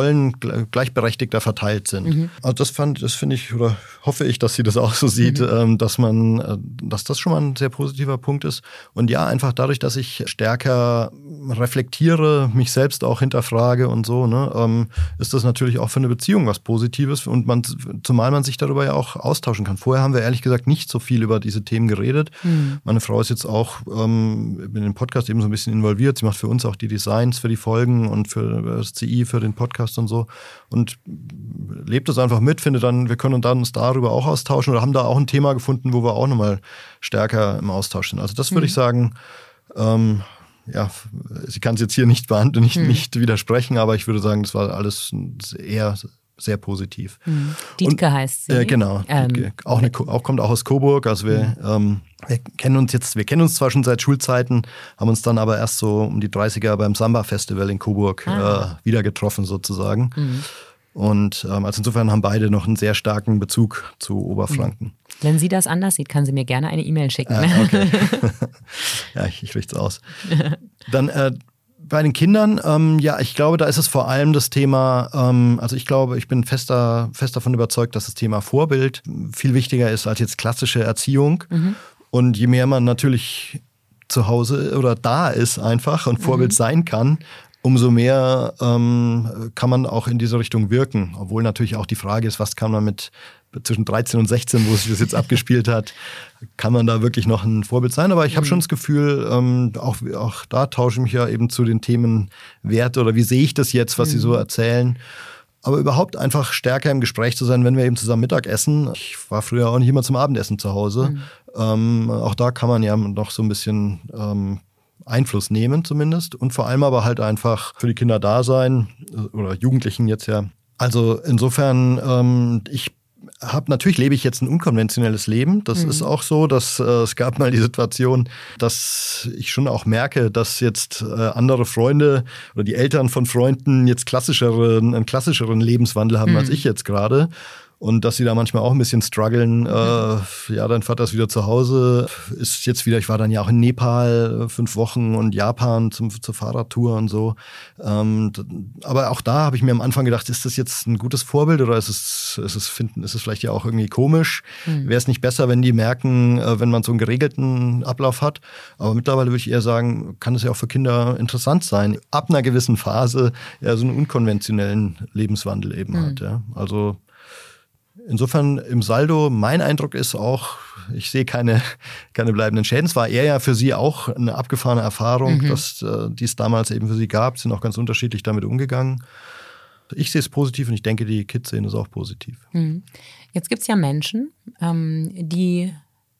Rollen gleichberechtigter verteilt sind. Mhm. Also das fand, das finde ich, oder hoffe ich, dass sie das auch so sieht, mhm. ähm, dass man, dass das schon mal ein sehr positiver Punkt ist. Und ja, einfach dadurch, dass ich stärker reflektiere, mich selbst auch hinterfrage und so, ne, ähm, ist das natürlich auch für eine Beziehung was Positives und man, zumal man sich darüber ja auch austauschen kann. Vorher haben wir ehrlich gesagt nicht so viel über diese Themen geredet. Mhm. Meine Frau ist jetzt auch ähm, in den Podcast eben so ein bisschen involviert. Sie macht für uns auch die Designs für die Folgen und für das C I, für den Podcast und so. Und lebt das einfach mit, findet dann, wir können uns darüber auch austauschen oder haben da auch ein Thema gefunden, wo wir auch nochmal stärker im Austausch sind. Also das würde mhm. ich sagen, ähm, ja, sie kann es jetzt hier nicht behandeln, nicht, mhm. nicht widersprechen, aber ich würde sagen, das war alles eher sehr positiv. Mhm. Dietke und, heißt sie. Äh, genau. Ähm, Dietke. Auch, eine, auch kommt auch aus Coburg. Also wir, mhm. ähm, wir kennen uns jetzt, wir kennen uns zwar schon seit Schulzeiten, haben uns dann aber erst so um die dreißiger beim Samba-Festival in Coburg ah. äh, wieder getroffen sozusagen. Mhm. Und ähm, also insofern haben beide noch einen sehr starken Bezug zu Oberfranken. Mhm. Wenn sie das anders sieht, kann sie mir gerne eine E-Mail schicken. Ah, okay. Ja, ich, ich richte es aus. Dann äh, bei den Kindern, ähm, ja, ich glaube, da ist es vor allem das Thema, ähm, also ich glaube, ich bin fester, fest davon überzeugt, dass das Thema Vorbild viel wichtiger ist als jetzt klassische Erziehung. Mhm. Und je mehr man natürlich zu Hause oder da ist einfach und Vorbild mhm. sein kann, umso mehr ähm, kann man auch in diese Richtung wirken. Obwohl natürlich auch die Frage ist, was kann man mit zwischen dreizehn und sechzehn, wo sich das jetzt abgespielt hat, kann man da wirklich noch ein Vorbild sein. Aber ich habe mhm. schon das Gefühl, ähm, auch, auch da tausche ich mich ja eben zu den Themen Werte oder wie sehe ich das jetzt, was mhm. sie so erzählen. Aber überhaupt einfach stärker im Gespräch zu sein, wenn wir eben zusammen Mittag essen. Ich war früher auch nicht immer zum Abendessen zu Hause. Mhm. Ähm, auch da kann man ja noch so ein bisschen ähm, Einfluss nehmen zumindest. Und vor allem aber halt einfach für die Kinder da sein oder Jugendlichen jetzt ja. Also insofern, ähm, ich Hab, natürlich lebe ich jetzt ein unkonventionelles Leben. Das mhm. ist auch so, dass äh, es gab mal die Situation, dass ich schon auch merke, dass jetzt äh, andere Freunde oder die Eltern von Freunden jetzt klassischeren, einen klassischeren Lebenswandel haben mhm. als ich jetzt gerade. Und dass sie da manchmal auch ein bisschen strugglen. Mhm. Äh, ja, dein Vater ist wieder zu Hause, ist jetzt wieder, ich war dann ja auch in Nepal fünf Wochen und Japan zum, zur Fahrradtour und so. Ähm, aber auch da habe ich mir am Anfang gedacht, ist das jetzt ein gutes Vorbild oder ist es, ist es, finden, ist es vielleicht ja auch irgendwie komisch? Mhm. Wäre es nicht besser, wenn die merken, äh, wenn man so einen geregelten Ablauf hat? Aber mittlerweile würde ich eher sagen, kann es ja auch für Kinder interessant sein, ab einer gewissen Phase ja so einen unkonventionellen Lebenswandel eben mhm. hat. Ja? Also insofern im Saldo, mein Eindruck ist auch, ich sehe keine, keine bleibenden Schäden. Es war eher ja für sie auch eine abgefahrene Erfahrung, mhm. dass äh, die es damals eben für sie gab. Sie sind auch ganz unterschiedlich damit umgegangen. Ich sehe es positiv und ich denke, die Kids sehen es auch positiv. Mhm. Jetzt gibt es ja Menschen, ähm, die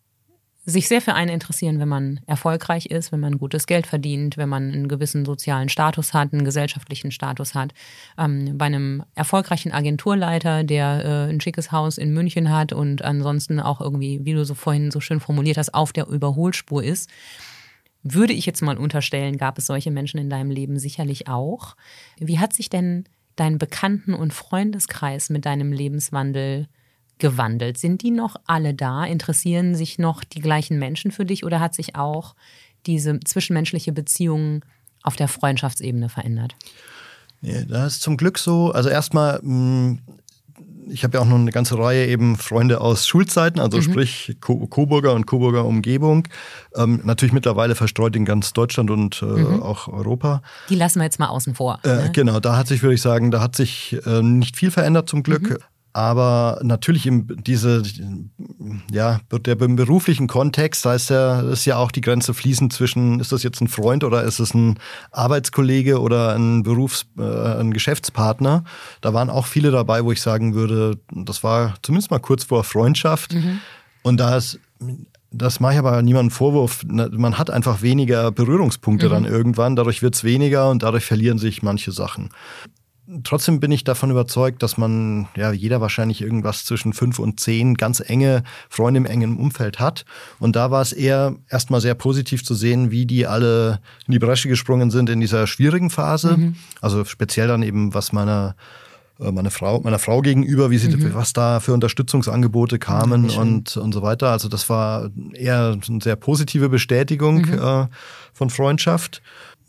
sich sehr für einen interessieren, wenn man erfolgreich ist, wenn man gutes Geld verdient, wenn man einen gewissen sozialen Status hat, einen gesellschaftlichen Status hat. Ähm, bei einem erfolgreichen Agenturleiter, der äh, ein schickes Haus in München hat und ansonsten auch irgendwie, wie du so vorhin so schön formuliert hast, auf der Überholspur ist, würde ich jetzt mal unterstellen, gab es solche Menschen in deinem Leben sicherlich auch. Wie hat sich denn dein Bekannten- und Freundeskreis mit deinem Lebenswandel gewandelt? Sind die noch alle da? Interessieren sich noch die gleichen Menschen für dich oder hat sich auch diese zwischenmenschliche Beziehung auf der Freundschaftsebene verändert? Nee, das ist zum Glück so. Also erstmal, ich habe ja auch noch eine ganze Reihe eben Freunde aus Schulzeiten, also mhm. sprich Co- Coburger und Coburger Umgebung. Ähm, natürlich mittlerweile verstreut in ganz Deutschland und äh, mhm. auch Europa. Die lassen wir jetzt mal außen vor. Äh, ne? Genau, da hat sich, würde ich sagen, da hat sich äh, nicht viel verändert zum Glück. Mhm. Aber natürlich im diese ja der im beruflichen Kontext, da ist ja ist ja auch die Grenze fließend zwischen, ist das jetzt ein Freund oder ist es ein Arbeitskollege oder ein Berufs äh, ein Geschäftspartner. Da waren auch viele dabei, wo ich sagen würde, das war zumindest mal kurz vor Freundschaft. Mhm. Und da ist das mache ich aber niemandem Vorwurf. Man hat einfach weniger Berührungspunkte mhm. dann irgendwann. Dadurch wird es weniger und dadurch verlieren sich manche Sachen. Trotzdem bin ich davon überzeugt, dass man, ja, jeder wahrscheinlich irgendwas zwischen fünf und zehn ganz enge Freunde im engen Umfeld hat. Und da war es eher erstmal sehr positiv zu sehen, wie die alle in die Bresche gesprungen sind in dieser schwierigen Phase. Mhm. Also speziell dann eben, was meiner meine Frau, meiner Frau gegenüber, wie sie, mhm. was da für Unterstützungsangebote kamen ja, und, und so weiter. Also das war eher eine sehr positive Bestätigung mhm. äh, von Freundschaft.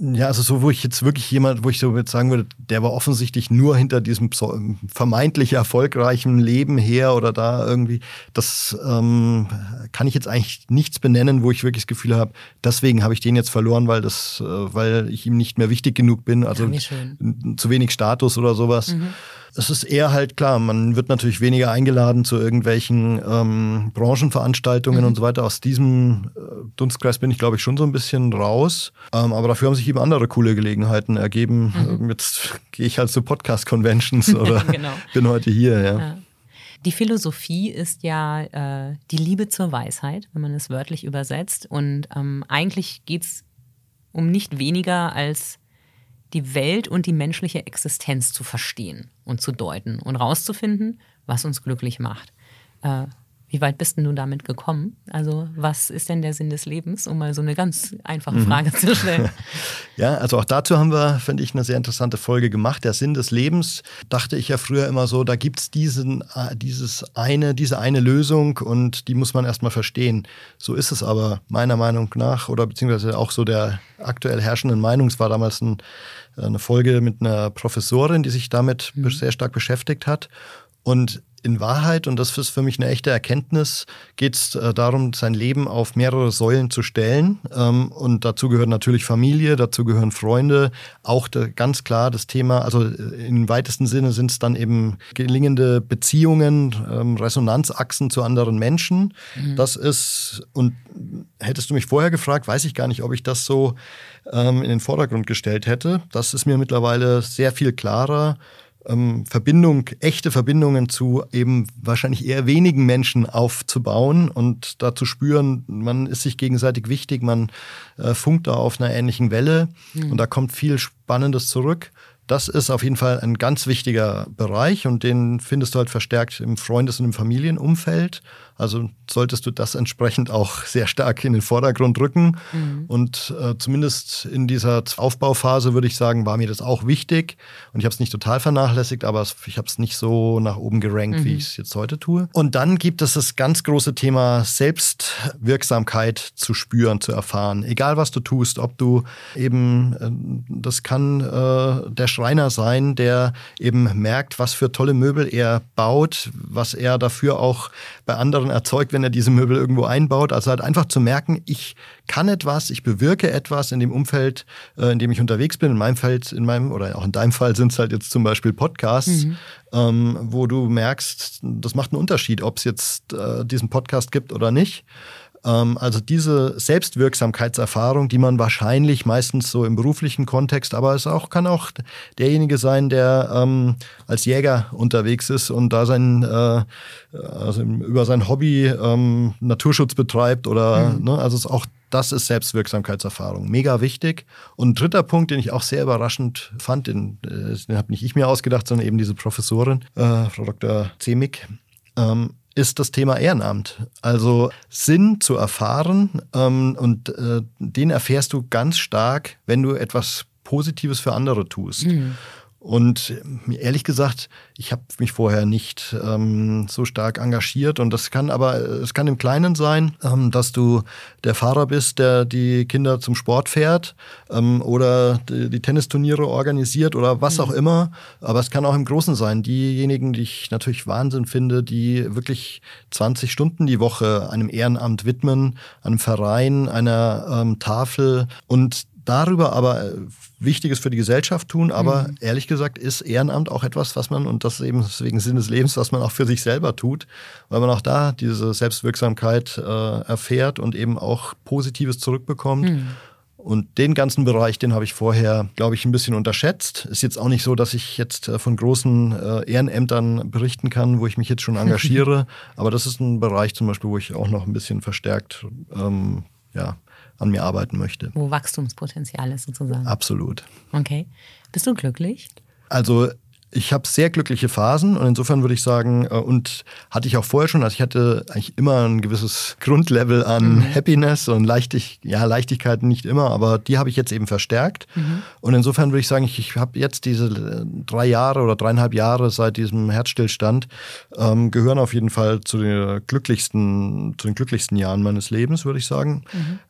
Ja, also so, wo ich jetzt wirklich jemand, wo ich so jetzt sagen würde, der war offensichtlich nur hinter diesem vermeintlich erfolgreichen Leben her oder da irgendwie, das ähm, kann ich jetzt eigentlich nichts benennen, wo ich wirklich das Gefühl habe, deswegen habe ich den jetzt verloren, weil das, äh, weil ich ihm nicht mehr wichtig genug bin, also ja, zu wenig Status oder sowas. Mhm. Es ist eher halt klar, man wird natürlich weniger eingeladen zu irgendwelchen ähm, Branchenveranstaltungen mhm. und so weiter. Aus diesem äh, Dunstkreis bin ich, glaube ich, schon so ein bisschen raus. Ähm, aber dafür haben sich eben andere coole Gelegenheiten ergeben. Mhm. Jetzt gehe ich halt zu Podcast-Conventions oder genau. bin heute hier. Ja. Ja. Die Philosophie ist ja äh, die Liebe zur Weisheit, wenn man es wörtlich übersetzt. Und ähm, eigentlich geht es um nicht weniger als die Welt und die menschliche Existenz zu verstehen und zu deuten und rauszufinden, was uns glücklich macht. Äh, wie weit bist denn du damit gekommen? Also was ist denn der Sinn des Lebens, um mal so eine ganz einfache Frage mhm. zu stellen? Ja, also auch dazu haben wir, finde ich, eine sehr interessante Folge gemacht. Der Sinn des Lebens, dachte ich ja früher immer so, da gibt es diesen, dieses eine, diese eine Lösung und die muss man erstmal verstehen. So ist es aber meiner Meinung nach oder beziehungsweise auch so der aktuell herrschenden Meinung. Es war damals ein, eine Folge mit einer Professorin, die sich damit mhm. sehr stark beschäftigt hat. Und in Wahrheit, und das ist für mich eine echte Erkenntnis, geht es äh, darum, sein Leben auf mehrere Säulen zu stellen. Ähm, und dazu gehört natürlich Familie, dazu gehören Freunde, auch de, ganz klar das Thema, also im weitesten Sinne sind es dann eben gelingende Beziehungen, ähm, Resonanzachsen zu anderen Menschen. Mhm. Das ist, und hättest du mich vorher gefragt, weiß ich gar nicht, ob ich das so ähm, in den Vordergrund gestellt hätte. Das ist mir mittlerweile sehr viel klarer. Ähm, Verbindung, echte Verbindungen zu eben wahrscheinlich eher wenigen Menschen aufzubauen und da zu spüren, man ist sich gegenseitig wichtig, man äh, funkt da auf einer ähnlichen Welle mhm. und da kommt viel Spannendes zurück. Das ist auf jeden Fall ein ganz wichtiger Bereich und den findest du halt verstärkt im Freundes- und im Familienumfeld. Also solltest du das entsprechend auch sehr stark in den Vordergrund rücken. Mhm. Und äh, zumindest in dieser Aufbauphase würde ich sagen, war mir das auch wichtig. Und ich habe es nicht total vernachlässigt, aber ich habe es nicht so nach oben gerankt, mhm. wie ich es jetzt heute tue. Und dann gibt es das ganz große Thema Selbstwirksamkeit zu spüren, zu erfahren. Egal, was du tust, ob du eben, äh, das kann äh, der Schreiner sein, der eben merkt, was für tolle Möbel er baut, was er dafür auch bei anderen erzeugt, wenn er diese Möbel irgendwo einbaut. Also halt einfach zu merken, ich kann etwas, ich bewirke etwas in dem Umfeld, in dem ich unterwegs bin. In meinem Feld, in meinem oder auch in deinem Fall sind es halt jetzt zum Beispiel Podcasts, mhm. ähm, wo du merkst, das macht einen Unterschied, ob es jetzt äh, diesen Podcast gibt oder nicht. Also diese Selbstwirksamkeitserfahrung, die man wahrscheinlich meistens so im beruflichen Kontext, aber es auch, kann auch derjenige sein, der ähm, als Jäger unterwegs ist und da sein, äh, also über sein Hobby ähm, Naturschutz betreibt oder, mhm. ne, also es auch das ist Selbstwirksamkeitserfahrung. Mega wichtig. Und ein dritter Punkt, den ich auch sehr überraschend fand, den, den habe nicht ich mir ausgedacht, sondern eben diese Professorin, äh, Frau Doktor Zemig, ähm, ist das Thema Ehrenamt. Also Sinn zu erfahren ähm, und äh, den erfährst du ganz stark, wenn du etwas Positives für andere tust. Mhm. Und ehrlich gesagt, ich habe mich vorher nicht ähm, so stark engagiert und das kann aber, es kann im Kleinen sein, ähm, dass du der Fahrer bist, der die Kinder zum Sport fährt ähm, oder die, die Tennisturniere organisiert oder was mhm. auch immer, aber es kann auch im Großen sein. Diejenigen, die ich natürlich Wahnsinn finde, die wirklich zwanzig Stunden die Woche einem Ehrenamt widmen, einem Verein, einer ähm, Tafel und darüber aber Wichtiges für die Gesellschaft tun, aber mhm. ehrlich gesagt ist Ehrenamt auch etwas, was man, und das ist eben deswegen Sinn des Lebens, was man auch für sich selber tut, weil man auch da diese Selbstwirksamkeit äh, erfährt und eben auch Positives zurückbekommt. Mhm. Und den ganzen Bereich, den habe ich vorher, glaube ich, ein bisschen unterschätzt. Ist jetzt auch nicht so, dass ich jetzt von großen äh, Ehrenämtern berichten kann, wo ich mich jetzt schon engagiere, aber das ist ein Bereich zum Beispiel, wo ich auch noch ein bisschen verstärkt ähm, ja, an mir arbeiten möchte. Wo Wachstumspotenzial ist sozusagen. Absolut. Okay. Bist du glücklich? Also ich habe sehr glückliche Phasen und insofern würde ich sagen, und hatte ich auch vorher schon, also ich hatte eigentlich immer ein gewisses Grundlevel an mhm. Happiness und Leichtig, ja, Leichtigkeit nicht immer, aber die habe ich jetzt eben verstärkt. Mhm. Und insofern würde ich sagen, ich, ich habe jetzt diese drei Jahre oder dreieinhalb Jahre seit diesem Herzstillstand, ähm, gehören auf jeden Fall zu den glücklichsten, zu den glücklichsten Jahren meines Lebens, würde ich sagen. Mhm.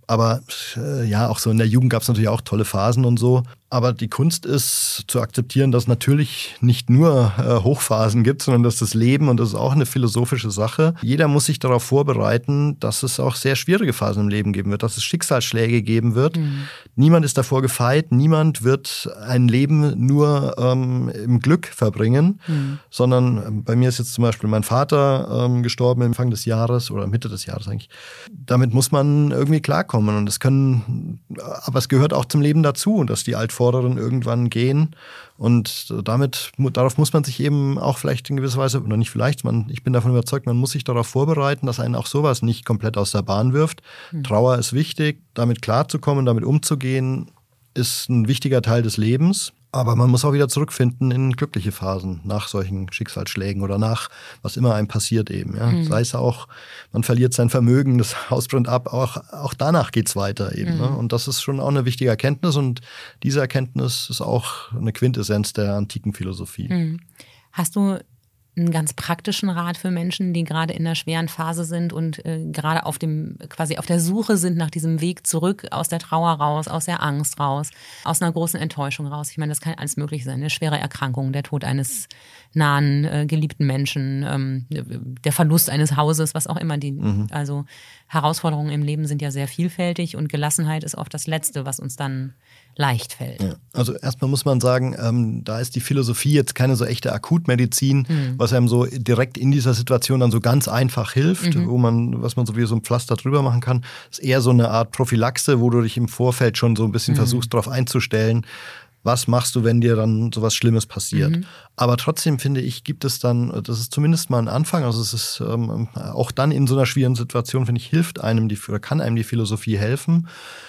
Aber äh, ja, auch so in der Jugend gab es natürlich auch tolle Phasen und so. Aber die Kunst ist zu akzeptieren, dass es natürlich nicht nur äh, Hochphasen gibt, sondern dass das Leben, und das ist auch eine philosophische Sache, jeder muss sich darauf vorbereiten, dass es auch sehr schwierige Phasen im Leben geben wird, dass es Schicksalsschläge geben wird. Mhm. Niemand ist davor gefeit, niemand wird ein Leben nur ähm, im Glück verbringen, mhm. sondern bei mir ist jetzt zum Beispiel mein Vater ähm, gestorben Anfang des Jahres oder Mitte des Jahres eigentlich. Damit muss man irgendwie klarkommen und es können, aber es gehört auch zum Leben dazu, dass die Altvorderen irgendwann gehen und damit, darauf muss man sich eben auch vielleicht in gewisser Weise, oder nicht vielleicht, man, ich bin davon überzeugt, man muss sich darauf vorbereiten, dass einen auch sowas nicht komplett aus der Bahn wirft. Mhm. Trauer ist wichtig, damit klarzukommen, damit umzugehen, ist ein wichtiger Teil des Lebens. Aber man muss auch wieder zurückfinden in glückliche Phasen nach solchen Schicksalsschlägen oder nach was immer einem passiert eben. Ja. Mhm. Sei es auch, man verliert sein Vermögen, das Haus brennt ab, auch, auch danach geht's weiter eben. Mhm. Ne. Und das ist schon auch eine wichtige Erkenntnis und diese Erkenntnis ist auch eine Quintessenz der antiken Philosophie. Mhm. Hast du einen ganz praktischen Rat für Menschen, die gerade in einer schweren Phase sind und äh, gerade auf dem, quasi auf der Suche sind nach diesem Weg zurück aus der Trauer raus, aus der Angst raus, aus einer großen Enttäuschung raus? Ich meine, das kann alles möglich sein. Eine schwere Erkrankung, der Tod eines nahen, äh, geliebten Menschen, ähm, der Verlust eines Hauses, was auch immer. Die, mhm. Also Herausforderungen im Leben sind ja sehr vielfältig und Gelassenheit ist oft das Letzte, was uns dann leicht fällt. Ja, also erstmal muss man sagen, ähm, da ist die Philosophie jetzt keine so echte Akutmedizin, mhm. was einem so direkt in dieser Situation dann so ganz einfach hilft, mhm. wo man, was man so wie so ein Pflaster drüber machen kann. Das ist eher so eine Art Prophylaxe, wo du dich im Vorfeld schon so ein bisschen mhm. versuchst, darauf einzustellen, was machst du, wenn dir dann sowas Schlimmes passiert. Mhm. Aber trotzdem finde ich, gibt es dann, das ist zumindest mal ein Anfang, also es ist ähm, auch dann in so einer schwierigen Situation, finde ich, hilft einem die, oder kann einem die Philosophie helfen,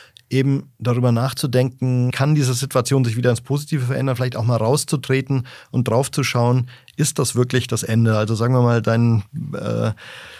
eben darüber nachzudenken, kann diese Situation sich wieder ins Positive verändern, vielleicht auch mal rauszutreten und drauf zu schauen, ist das wirklich das Ende? Also sagen wir mal, dein, äh,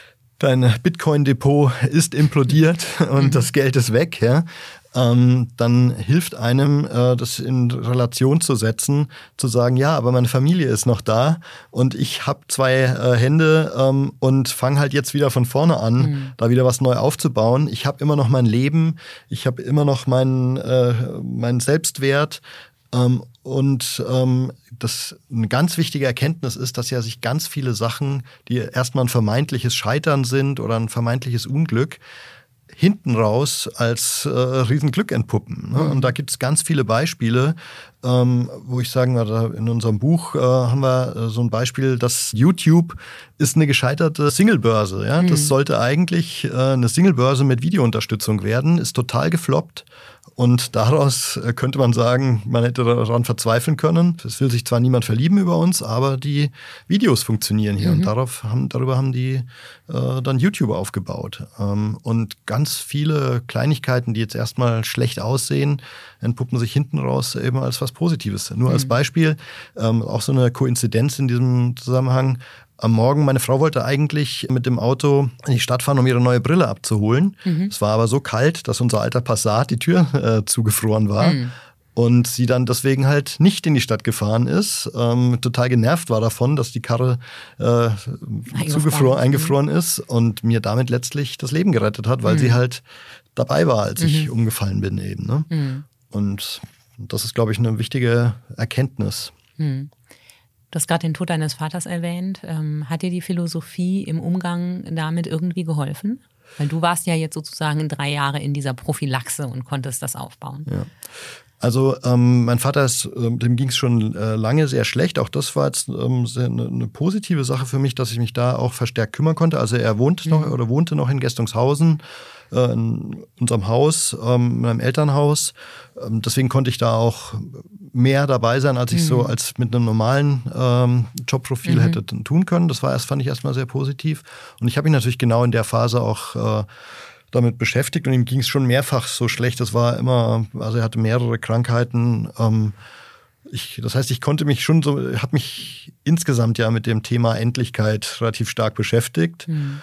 dein Bitcoin-Depot ist implodiert und mhm. das Geld ist weg, ja. Ähm, dann hilft einem, äh, das in Relation zu setzen, zu sagen, ja, aber meine Familie ist noch da und ich habe zwei äh, Hände ähm, und fange halt jetzt wieder von vorne an, mhm. da wieder was neu aufzubauen. Ich habe immer noch mein Leben, ich habe immer noch meinen äh, meinen Selbstwert ähm, und ähm, das eine ganz wichtige Erkenntnis ist, dass ja sich ganz viele Sachen, die erstmal ein vermeintliches Scheitern sind oder ein vermeintliches Unglück, hinten raus als äh, Riesenglück entpuppen. Ne? Mhm. Und da gibt es ganz viele Beispiele, ähm, wo ich sagen würde, in unserem Buch äh, haben wir äh, so ein Beispiel, dass YouTube ist eine gescheiterte Singlebörse. Ja? Mhm. Das sollte eigentlich äh, eine Singlebörse mit Videounterstützung werden, ist total gefloppt. Und daraus könnte man sagen, man hätte daran verzweifeln können. Es will sich zwar niemand verlieben über uns, aber die Videos funktionieren hier. Mhm. Und darauf haben, darüber haben die äh, dann YouTube aufgebaut. Ähm, und ganz viele Kleinigkeiten, die jetzt erstmal schlecht aussehen, entpuppen sich hinten raus eben als was Positives. Nur mhm. als Beispiel, ähm, auch so eine Koinzidenz in diesem Zusammenhang. Am Morgen, meine Frau wollte eigentlich mit dem Auto in die Stadt fahren, um ihre neue Brille abzuholen. Mhm. Es war aber so kalt, dass unser alter Passat die Tür äh, zugefroren war. Mhm. Und sie dann deswegen halt nicht in die Stadt gefahren ist. Ähm, total genervt war davon, dass die Karre äh, zugefroren, eingefroren ist und mir damit letztlich das Leben gerettet hat, weil mhm. sie halt dabei war, als mhm. ich umgefallen bin eben. Ne? Mhm. Und das ist, glaube ich, eine wichtige Erkenntnis. Mhm. Du hast gerade den Tod deines Vaters erwähnt. Ähm, hat dir die Philosophie im Umgang damit irgendwie geholfen? Weil du warst ja jetzt sozusagen drei Jahre in dieser Prophylaxe und konntest das aufbauen. Ja. Also ähm, mein Vater, ist, ähm, dem ging es schon äh, lange sehr schlecht. Auch das war jetzt ähm, sehr, eine, eine positive Sache für mich, dass ich mich da auch verstärkt kümmern konnte. Also er wohnt mhm. noch oder wohnte noch in Gästungshausen, äh, in unserem Haus, ähm, in meinem Elternhaus. Ähm, deswegen konnte ich da auch mehr dabei sein, als ich mhm. so als mit einem normalen ähm, Jobprofil mhm. hätte tun können. Das war erst, fand ich erstmal sehr positiv. Und ich habe mich natürlich genau in der Phase auch äh, damit beschäftigt und ihm ging es schon mehrfach so schlecht. Das war immer, also er hatte mehrere Krankheiten. Ähm, ich, das heißt, ich konnte mich schon so, habe mich insgesamt ja mit dem Thema Endlichkeit relativ stark beschäftigt. Mhm.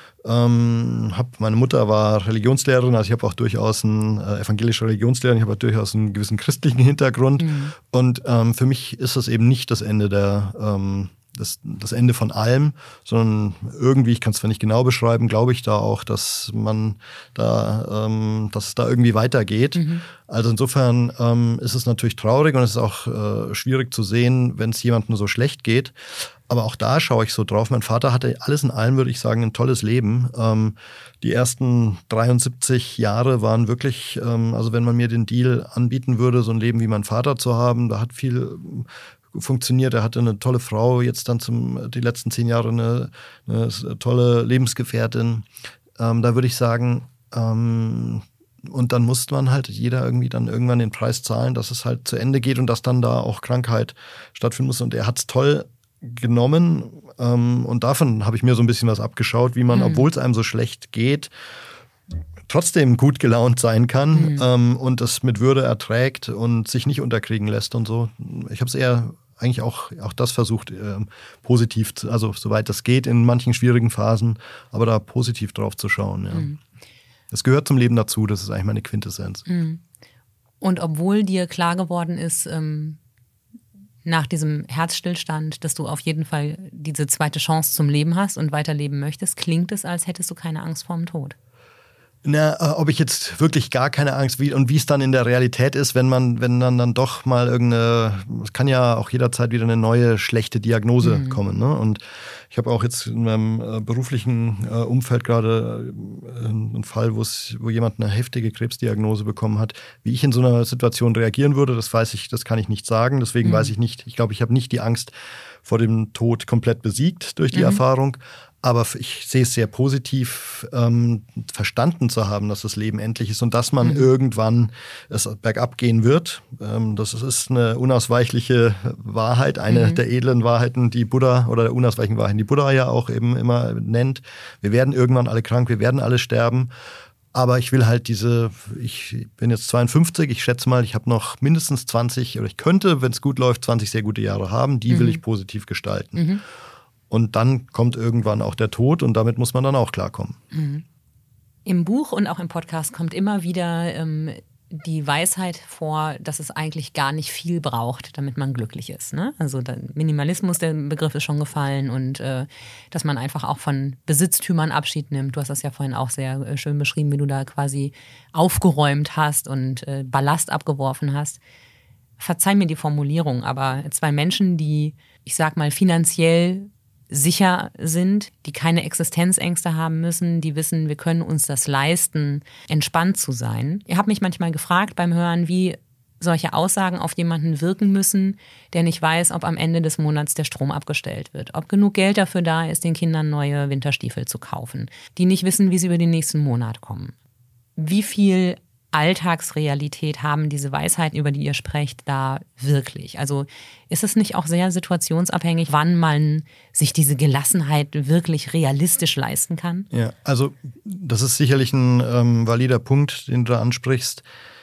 Ähm, hab, meine Mutter war Religionslehrerin, also ich habe auch durchaus einen äh, evangelische Religionslehrerin, ich habe auch durchaus einen gewissen christlichen Hintergrund. Mhm. Und ähm, für mich ist das eben nicht das Ende der, ähm, das, das Ende von allem, sondern irgendwie, ich kann es zwar nicht genau beschreiben, glaube ich da auch, dass man da, ähm, dass es da irgendwie weitergeht. Mhm. Also insofern ähm, ist es natürlich traurig und es ist auch äh, schwierig zu sehen, wenn es jemandem so schlecht geht. Aber auch da schaue ich so drauf. Mein Vater hatte alles in allem, würde ich sagen, ein tolles Leben. Ähm, die ersten dreiundsiebzig Jahre waren wirklich, ähm, also wenn man mir den Deal anbieten würde, so ein Leben wie mein Vater zu haben, da hat viel funktioniert. Er hatte eine tolle Frau, jetzt dann zum die letzten zehn Jahre eine, eine tolle Lebensgefährtin. Ähm, da würde ich sagen, ähm, und dann musste man halt jeder irgendwie dann irgendwann den Preis zahlen, dass es halt zu Ende geht und dass dann da auch Krankheit stattfinden muss. Und er hat es toll genommen ähm, und davon habe ich mir so ein bisschen was abgeschaut, wie man, mhm. obwohl es einem so schlecht geht, trotzdem gut gelaunt sein kann mhm. ähm, und es mit Würde erträgt und sich nicht unterkriegen lässt und so. Ich habe es eher eigentlich auch, auch das versucht, äh, positiv, zu, also soweit das geht in manchen schwierigen Phasen, aber da positiv drauf zu schauen. Ja. Mhm. Das gehört zum Leben dazu, das ist eigentlich meine Quintessenz. Mhm. Und obwohl dir klar geworden ist, ähm, nach diesem Herzstillstand, dass du auf jeden Fall diese zweite Chance zum Leben hast und weiterleben möchtest, klingt es, als hättest du keine Angst vor dem Tod. Na, ob ich jetzt wirklich gar keine Angst wie und wie es dann in der Realität ist, wenn man, wenn dann dann doch mal irgendeine, es kann ja auch jederzeit wieder eine neue schlechte Diagnose mhm. kommen. Ne? Und ich habe auch jetzt in meinem äh, beruflichen äh, Umfeld gerade äh, einen Fall, wo es, wo jemand eine heftige Krebsdiagnose bekommen hat. Wie ich in so einer Situation reagieren würde, das weiß ich, das kann ich nicht sagen. Deswegen mhm. weiß ich nicht. Ich glaube, ich habe nicht die Angst vor dem Tod komplett besiegt durch die mhm. Erfahrung. Aber ich sehe es sehr positiv, ähm, verstanden zu haben, dass das Leben endlich ist und dass man mhm. irgendwann es bergab gehen wird. Ähm, das ist eine unausweichliche Wahrheit, eine mhm. der edlen Wahrheiten, die Buddha oder der unausweichlichen Wahrheiten, die Buddha ja auch eben immer nennt. Wir werden irgendwann alle krank, wir werden alle sterben. Aber ich will halt diese, ich bin jetzt zweiundfünfzig, ich schätze mal, ich habe noch mindestens zwanzig, oder ich könnte, wenn es gut läuft, zwanzig sehr gute Jahre haben. Die mhm. will ich positiv gestalten. Mhm. Und dann kommt irgendwann auch der Tod und damit muss man dann auch klarkommen. Mhm. Im Buch und auch im Podcast kommt immer wieder ähm, die Weisheit vor, dass es eigentlich gar nicht viel braucht, damit man glücklich ist. Ne? Also der Minimalismus, der Begriff ist schon gefallen und äh, dass man einfach auch von Besitztümern Abschied nimmt. Du hast das ja vorhin auch sehr äh, schön beschrieben, wie du da quasi aufgeräumt hast und äh, Ballast abgeworfen hast. Verzeih mir die Formulierung, aber zwei Menschen, die, ich sag mal, finanziell sicher sind, die keine Existenzängste haben müssen, die wissen, wir können uns das leisten, entspannt zu sein. Ihr habt mich manchmal gefragt beim Hören, wie solche Aussagen auf jemanden wirken müssen, der nicht weiß, ob am Ende des Monats der Strom abgestellt wird, ob genug Geld dafür da ist, den Kindern neue Winterstiefel zu kaufen, die nicht wissen, wie sie über den nächsten Monat kommen. Wie viel Alltagsrealität haben diese Weisheiten, über die ihr sprecht, da wirklich? Also ist es nicht auch sehr situationsabhängig, wann man sich diese Gelassenheit wirklich realistisch leisten kann? Ja, also das ist sicherlich ein ähm, valider Punkt, den du da ansprichst.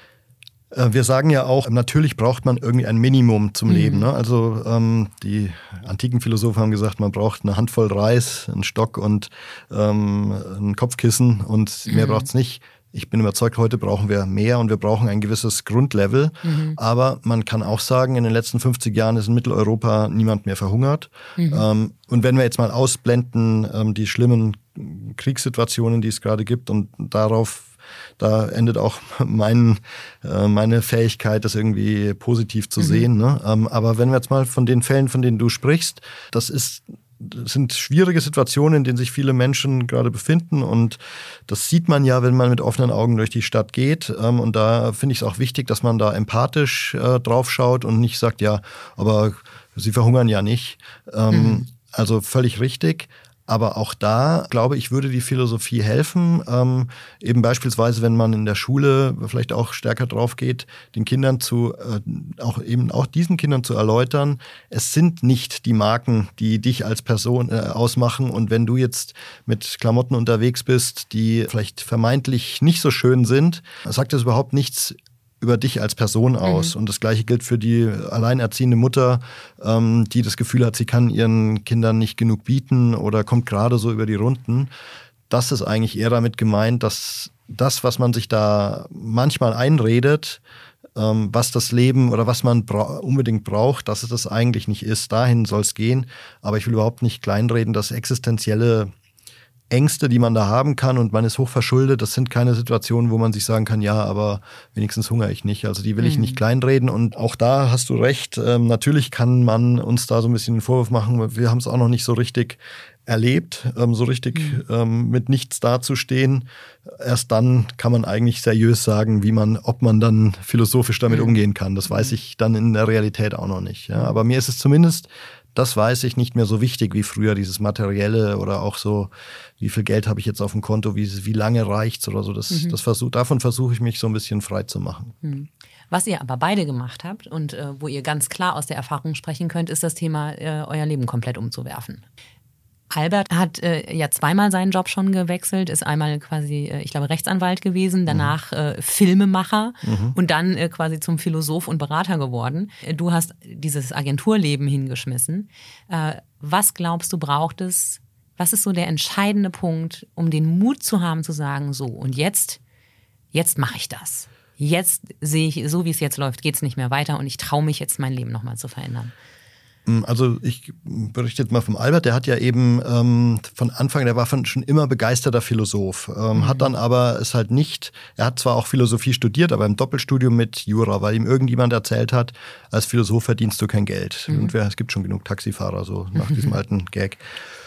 Äh, wir sagen ja auch, natürlich braucht man irgendwie ein Minimum zum mhm. Leben. Ne? Also ähm, die antiken Philosophen haben gesagt, man braucht eine Handvoll Reis, einen Stock und ähm, ein Kopfkissen und mehr mhm. braucht es nicht. Ich bin überzeugt, heute brauchen wir mehr und wir brauchen ein gewisses Grundlevel. Mhm. Aber man kann auch sagen, in den letzten fünfzig Jahren ist in Mitteleuropa niemand mehr verhungert. Mhm. Ähm, und wenn wir jetzt mal ausblenden, ähm, die schlimmen Kriegssituationen, die es gerade gibt und darauf, da endet auch mein, äh, meine Fähigkeit, das irgendwie positiv zu mhm. sehen. Ne? Ähm, aber wenn wir jetzt mal von den Fällen, von denen du sprichst, das ist Das sind schwierige Situationen, in denen sich viele Menschen gerade befinden und das sieht man ja, wenn man mit offenen Augen durch die Stadt geht und da finde ich es auch wichtig, dass man da empathisch äh, drauf schaut und nicht sagt, ja, aber sie verhungern ja nicht. Ähm, mhm. Also völlig richtig. Aber auch da, glaube ich, würde die Philosophie helfen, ähm, eben beispielsweise, wenn man in der Schule vielleicht auch stärker drauf geht, den Kindern zu, äh, auch eben auch diesen Kindern zu erläutern, es sind nicht die Marken, die dich als Person äh, ausmachen und wenn du jetzt mit Klamotten unterwegs bist, die vielleicht vermeintlich nicht so schön sind, sagt das überhaupt nichts über dich als Person aus. Mhm. Und das Gleiche gilt für die alleinerziehende Mutter, ähm, die das Gefühl hat, sie kann ihren Kindern nicht genug bieten oder kommt gerade so über die Runden. Das ist eigentlich eher damit gemeint, dass das, was man sich da manchmal einredet, ähm, was das Leben oder was man bra- unbedingt braucht, dass es das eigentlich nicht ist. Dahin soll es gehen. Aber ich will überhaupt nicht kleinreden, dass existenzielle Ängste, die man da haben kann und man ist hochverschuldet, das sind keine Situationen, wo man sich sagen kann, ja, aber wenigstens hungere ich nicht. Also die will ich nicht kleinreden und auch da hast du recht. Ähm, natürlich kann man uns da so ein bisschen den Vorwurf machen, wir haben es auch noch nicht so richtig erlebt, ähm, so richtig mhm. ähm, mit nichts dazustehen. Erst dann kann man eigentlich seriös sagen, wie man, ob man dann philosophisch damit mhm. umgehen kann. Das weiß ich dann in der Realität auch noch nicht. Ja. Aber mir ist es zumindest, das weiß ich, nicht mehr so wichtig wie früher, dieses Materielle oder auch so, wie viel Geld habe ich jetzt auf dem Konto, wie, wie lange reicht's oder so. Das, mhm. das versuch, davon versuche ich mich so ein bisschen frei zu machen. Mhm. Was ihr aber beide gemacht habt und äh, wo ihr ganz klar aus der Erfahrung sprechen könnt, ist das Thema, äh, euer Leben komplett umzuwerfen. Albert hat äh, ja zweimal seinen Job schon gewechselt, ist einmal quasi, äh, ich glaube, Rechtsanwalt gewesen, danach äh, Filmemacher mhm. und dann äh, quasi zum Philosoph und Berater geworden. Du hast dieses Agenturleben hingeschmissen. Äh, was glaubst du, braucht es? Was ist so der entscheidende Punkt, um den Mut zu haben, zu sagen, so und jetzt, jetzt mache ich das. Jetzt sehe ich, so wie es jetzt läuft, geht es nicht mehr weiter und ich traue mich jetzt, mein Leben nochmal zu verändern. Also ich berichte jetzt mal vom Albert, der hat ja eben ähm, von Anfang, der war von, schon immer begeisterter Philosoph, ähm, mhm. hat dann aber es halt nicht, er hat zwar auch Philosophie studiert, aber im Doppelstudium mit Jura, weil ihm irgendjemand erzählt hat, als Philosoph verdienst du kein Geld. Mhm. Und wer, es gibt schon genug Taxifahrer, so nach diesem alten Gag.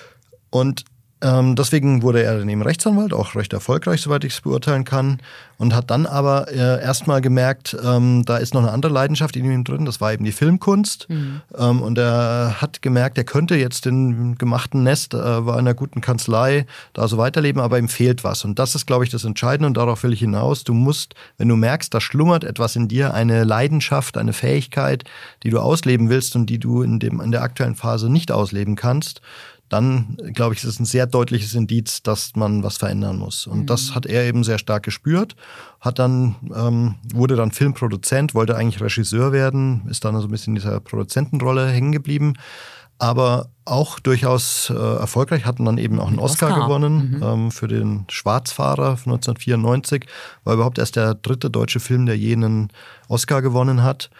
Und Ähm, deswegen wurde er dann eben Rechtsanwalt, auch recht erfolgreich, soweit ich es beurteilen kann. Und hat dann aber äh, erstmal gemerkt, ähm, da ist noch eine andere Leidenschaft in ihm drin, das war eben die Filmkunst. Mhm. Ähm, und er hat gemerkt, er könnte jetzt den gemachten Nest, äh, war in einer guten Kanzlei, da so weiterleben, aber ihm fehlt was. Und das ist, glaube ich, das Entscheidende und darauf will ich hinaus. Du musst, wenn du merkst, da schlummert etwas in dir, eine Leidenschaft, eine Fähigkeit, die du ausleben willst und die du in, dem, in der aktuellen Phase nicht ausleben kannst, dann, glaube ich, ist es ein sehr deutliches Indiz, dass man was verändern muss. Und mhm. das hat er eben sehr stark gespürt, hat dann, ähm, wurde dann Filmproduzent, wollte eigentlich Regisseur werden, ist dann so ein bisschen in dieser Produzentenrolle hängen geblieben, aber auch durchaus äh, erfolgreich, hatten dann eben auch einen Oscar, Oscar. gewonnen mhm. ähm, für den Schwarzfahrer von neunzehnhundertvierundneunzig, war überhaupt erst der dritte deutsche Film, der je einen Oscar gewonnen hat.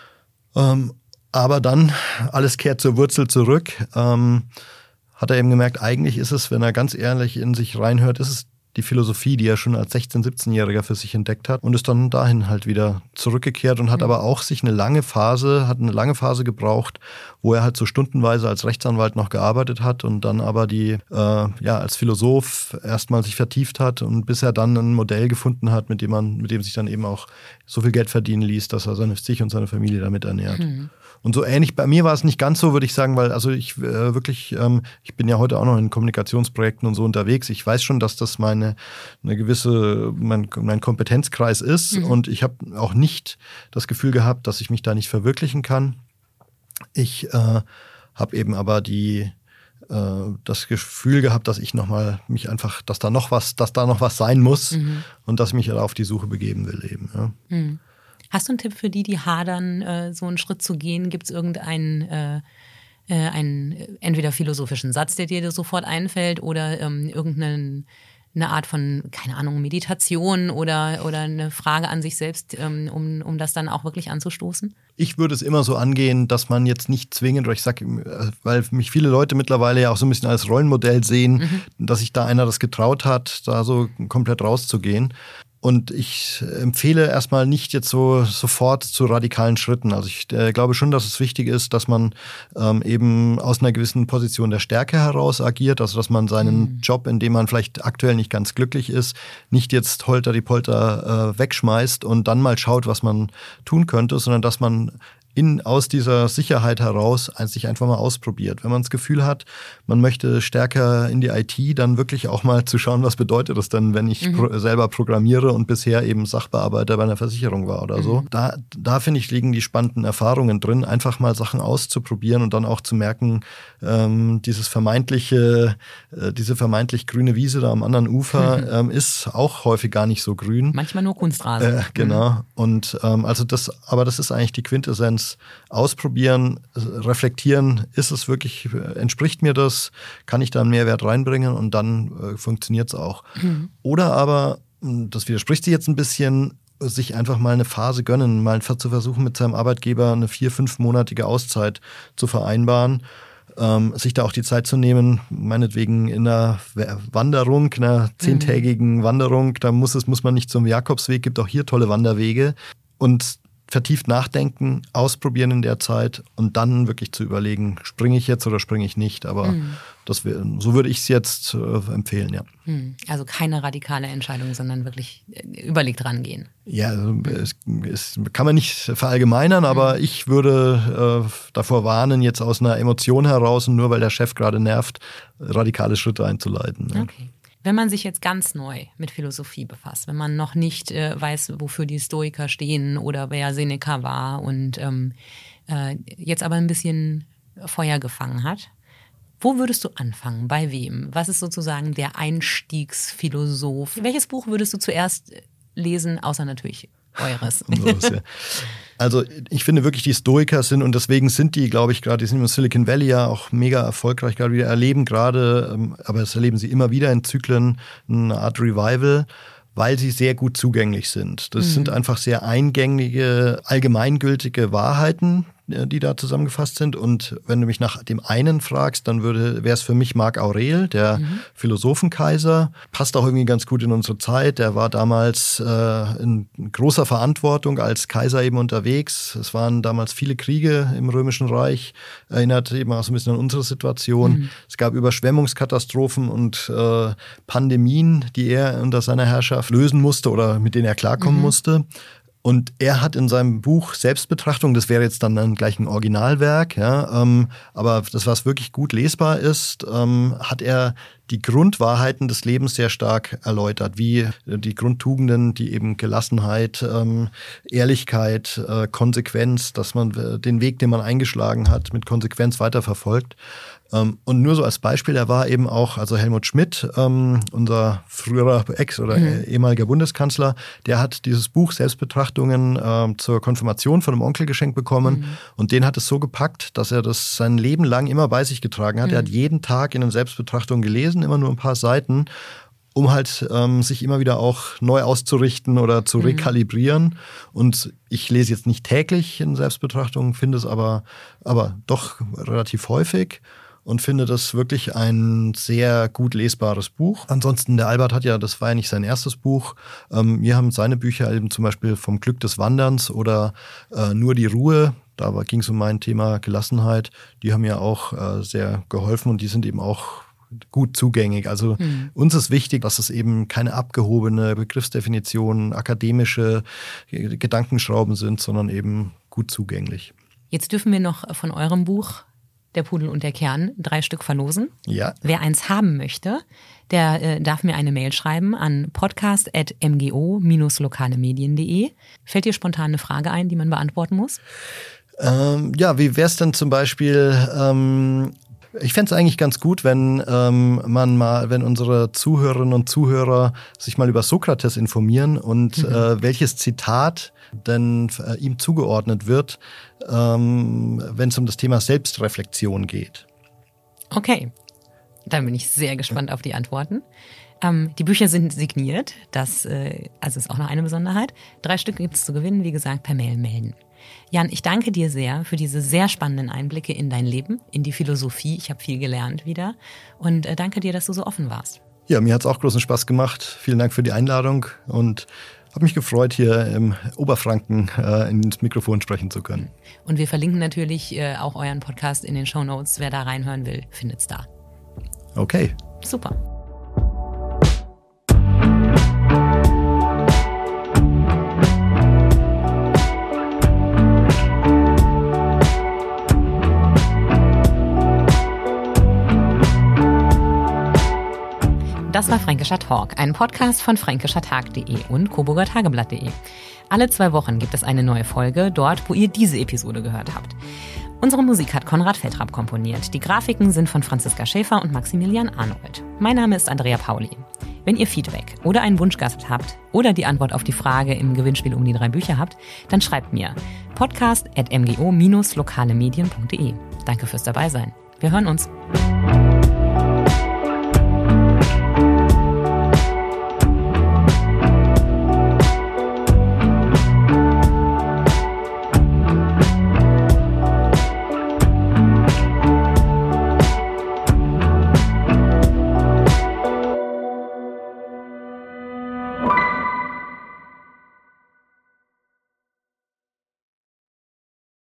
Ähm, aber dann, alles kehrt zur Wurzel zurück, ähm, hat er eben gemerkt, eigentlich ist es, wenn er ganz ehrlich in sich reinhört, ist es die Philosophie, die er schon als sechzehn-, siebzehnjähriger für sich entdeckt hat und ist dann dahin halt wieder zurückgekehrt und hat mhm. aber auch sich eine lange Phase, hat eine lange Phase gebraucht, wo er halt so stundenweise als Rechtsanwalt noch gearbeitet hat und dann aber die, äh, ja, als Philosoph erstmal sich vertieft hat und bis er dann ein Modell gefunden hat, mit dem man, mit dem sich dann eben auch so viel Geld verdienen ließ, dass er seine, sich und seine Familie damit ernährt. Mhm. Und so ähnlich, bei mir war es nicht ganz so, würde ich sagen, weil also ich äh, wirklich, ähm, ich bin ja heute auch noch in Kommunikationsprojekten und so unterwegs. Ich weiß schon, dass das meine eine gewisse, mein, mein Kompetenzkreis ist mhm. und ich habe auch nicht das Gefühl gehabt, dass ich mich da nicht verwirklichen kann. Ich äh, habe eben aber die äh, das Gefühl gehabt, dass ich nochmal mich einfach, dass da noch was, dass da noch was sein muss mhm. und dass ich mich auf die Suche begeben will eben. Ja. Mhm. Hast du einen Tipp für die, die hadern, äh, so einen Schritt zu gehen? Gibt es irgendeinen äh, äh, einen, entweder philosophischen Satz, der dir sofort einfällt oder ähm, irgendeine eine Art von, keine Ahnung, Meditation oder, oder eine Frage an sich selbst, ähm, um, um das dann auch wirklich anzustoßen? Ich würde es immer so angehen, dass man jetzt nicht zwingend, oder ich sage, weil mich viele Leute mittlerweile ja auch so ein bisschen als Rollenmodell sehen, mhm. dass sich da einer das getraut hat, da so komplett rauszugehen. Und ich empfehle erstmal nicht jetzt so sofort zu radikalen Schritten. Also ich äh, glaube schon, dass es wichtig ist, dass man ähm, eben aus einer gewissen Position der Stärke heraus agiert. Also dass man seinen mhm. Job, in dem man vielleicht aktuell nicht ganz glücklich ist, nicht jetzt holter die Polter äh, wegschmeißt und dann mal schaut, was man tun könnte, sondern dass man in, aus dieser Sicherheit heraus sich einfach mal ausprobiert. Wenn man das Gefühl hat, man möchte stärker in die I T, dann wirklich auch mal zu schauen, was bedeutet das denn, wenn ich mhm. pro, selber programmiere und bisher eben Sachbearbeiter bei einer Versicherung war oder mhm. so. Da, da finde ich, liegen die spannenden Erfahrungen drin, einfach mal Sachen auszuprobieren und dann auch zu merken, ähm, dieses vermeintliche, äh, diese vermeintlich grüne Wiese da am anderen Ufer mhm. ähm, ist auch häufig gar nicht so grün. Manchmal nur Kunstrasen. Äh, genau. Mhm. Und ähm, also das, aber das ist eigentlich die Quintessenz. Ausprobieren, reflektieren, ist es wirklich, entspricht mir das, kann ich da einen Mehrwert reinbringen und dann äh, funktioniert es auch. Mhm. Oder aber, das widerspricht sich jetzt ein bisschen, sich einfach mal eine Phase gönnen, mal zu versuchen, mit seinem Arbeitgeber eine vier-, fünfmonatige Auszeit zu vereinbaren. Ähm, sich da auch die Zeit zu nehmen, meinetwegen in einer Wanderung, einer zehntägigen mhm. Wanderung, da muss es muss man nicht zum Jakobsweg, gibt auch hier tolle Wanderwege und vertieft nachdenken, ausprobieren in der Zeit und dann wirklich zu überlegen, springe ich jetzt oder springe ich nicht, aber mhm. das wär, so würde ich es jetzt äh, empfehlen, ja. Also keine radikale Entscheidung, sondern wirklich überlegt rangehen. Ja, also es, es kann man nicht verallgemeinern, aber mhm. ich würde äh, davor warnen, jetzt aus einer Emotion heraus und nur weil der Chef gerade nervt, radikale Schritte einzuleiten. Ja. Okay. Wenn man sich jetzt ganz neu mit Philosophie befasst, wenn man noch nicht äh, weiß, wofür die Stoiker stehen oder wer Seneca war und ähm, äh, jetzt aber ein bisschen Feuer gefangen hat, wo würdest du anfangen? Bei wem? Was ist sozusagen der Einstiegsphilosoph? Welches Buch würdest du zuerst lesen, außer natürlich eures? Also ich finde wirklich, die Stoiker sind, und deswegen sind die, glaube ich, gerade, die sind im Silicon Valley ja auch mega erfolgreich, gerade wieder erleben gerade, aber das erleben sie immer wieder in Zyklen, eine Art Revival, weil sie sehr gut zugänglich sind. Das mhm. sind einfach sehr eingängige, allgemeingültige Wahrheiten, die da zusammengefasst sind. Und wenn du mich nach dem einen fragst, dann würde wäre es für mich Marc Aurel, der mhm. Philosophenkaiser. Passt auch irgendwie ganz gut in unsere Zeit. Der war damals äh, in großer Verantwortung als Kaiser eben unterwegs. Es waren damals viele Kriege im Römischen Reich. Erinnert eben auch so ein bisschen an unsere Situation. Mhm. Es gab Überschwemmungskatastrophen und äh, Pandemien, die er unter seiner Herrschaft lösen musste oder mit denen er klarkommen mhm. musste. Und er hat in seinem Buch Selbstbetrachtung, das wäre jetzt dann, dann gleich ein Originalwerk, ja, ähm, aber das, was wirklich gut lesbar ist, ähm, hat er die Grundwahrheiten des Lebens sehr stark erläutert, wie die Grundtugenden, die eben Gelassenheit, ähm, Ehrlichkeit, äh, Konsequenz, dass man den Weg, den man eingeschlagen hat, mit Konsequenz weiterverfolgt. Ähm, und nur so als Beispiel, er war eben auch, also Helmut Schmidt, ähm, unser früherer Ex- oder mhm. ehemaliger Bundeskanzler, der hat dieses Buch Selbstbetrachtungen äh, zur Konfirmation von einem Onkel geschenkt bekommen mhm. und den hat es so gepackt, dass er das sein Leben lang immer bei sich getragen hat. Mhm. Er hat jeden Tag in den Selbstbetrachtungen gelesen, immer nur ein paar Seiten, um halt ähm, sich immer wieder auch neu auszurichten oder zu mhm. rekalibrieren. Und ich lese jetzt nicht täglich in Selbstbetrachtungen, finde es aber, aber doch relativ häufig und finde das wirklich ein sehr gut lesbares Buch. Ansonsten, der Albert hat ja, das war ja nicht sein erstes Buch. Ähm, wir haben seine Bücher eben zum Beispiel vom Glück des Wanderns oder äh, Nur die Ruhe. Da ging es um mein Thema Gelassenheit. Die haben mir auch äh, sehr geholfen und die sind eben auch gut zugänglich. Also mhm. uns ist wichtig, dass es eben keine abgehobene Begriffsdefinition, akademische Gedankenschrauben sind, sondern eben gut zugänglich. Jetzt dürfen wir noch von eurem Buch Der Pudel und der Kern drei Stück verlosen. Ja. Wer eins haben möchte, der äh, darf mir eine Mail schreiben an podcast at m g o dash lokale medien punkt de. Fällt dir spontan eine Frage ein, die man beantworten muss? Ähm, ja, wie wäre es denn zum Beispiel, ähm, ich fände es eigentlich ganz gut, wenn ähm, man mal, wenn unsere Zuhörerinnen und Zuhörer sich mal über Sokrates informieren und mhm. äh, welches Zitat denn äh, ihm zugeordnet wird, ähm, wenn es um das Thema Selbstreflexion geht. Okay, dann bin ich sehr gespannt auf die Antworten. Ähm, die Bücher sind signiert, das äh, also ist auch noch eine Besonderheit. Drei Stück gibt es zu gewinnen, wie gesagt, per Mail melden. Jan, ich danke dir sehr für diese sehr spannenden Einblicke in dein Leben, in die Philosophie. Ich habe viel gelernt wieder und äh, danke dir, dass du so offen warst. Ja, mir hat es auch großen Spaß gemacht. Vielen Dank für die Einladung und habe mich gefreut, hier im Oberfranken äh, ins Mikrofon sprechen zu können. Und wir verlinken natürlich äh, auch euren Podcast in den Shownotes. Wer da reinhören will, findet's da. Okay. Super. Das war Fränkischer Talk, ein Podcast von fränkischertag punkt de und coburger tageblatt punkt de. Alle zwei Wochen gibt es eine neue Folge, dort, wo ihr diese Episode gehört habt. Unsere Musik hat Konrad Veltrab komponiert. Die Grafiken sind von Franziska Schäfer und Maximilian Arnold. Mein Name ist Andrea Pauli. Wenn ihr Feedback oder einen Wunschgast habt oder die Antwort auf die Frage im Gewinnspiel um die drei Bücher habt, dann schreibt mir podcast at m g o dash lokale medien punkt de. Danke fürs Dabeisein. Wir hören uns.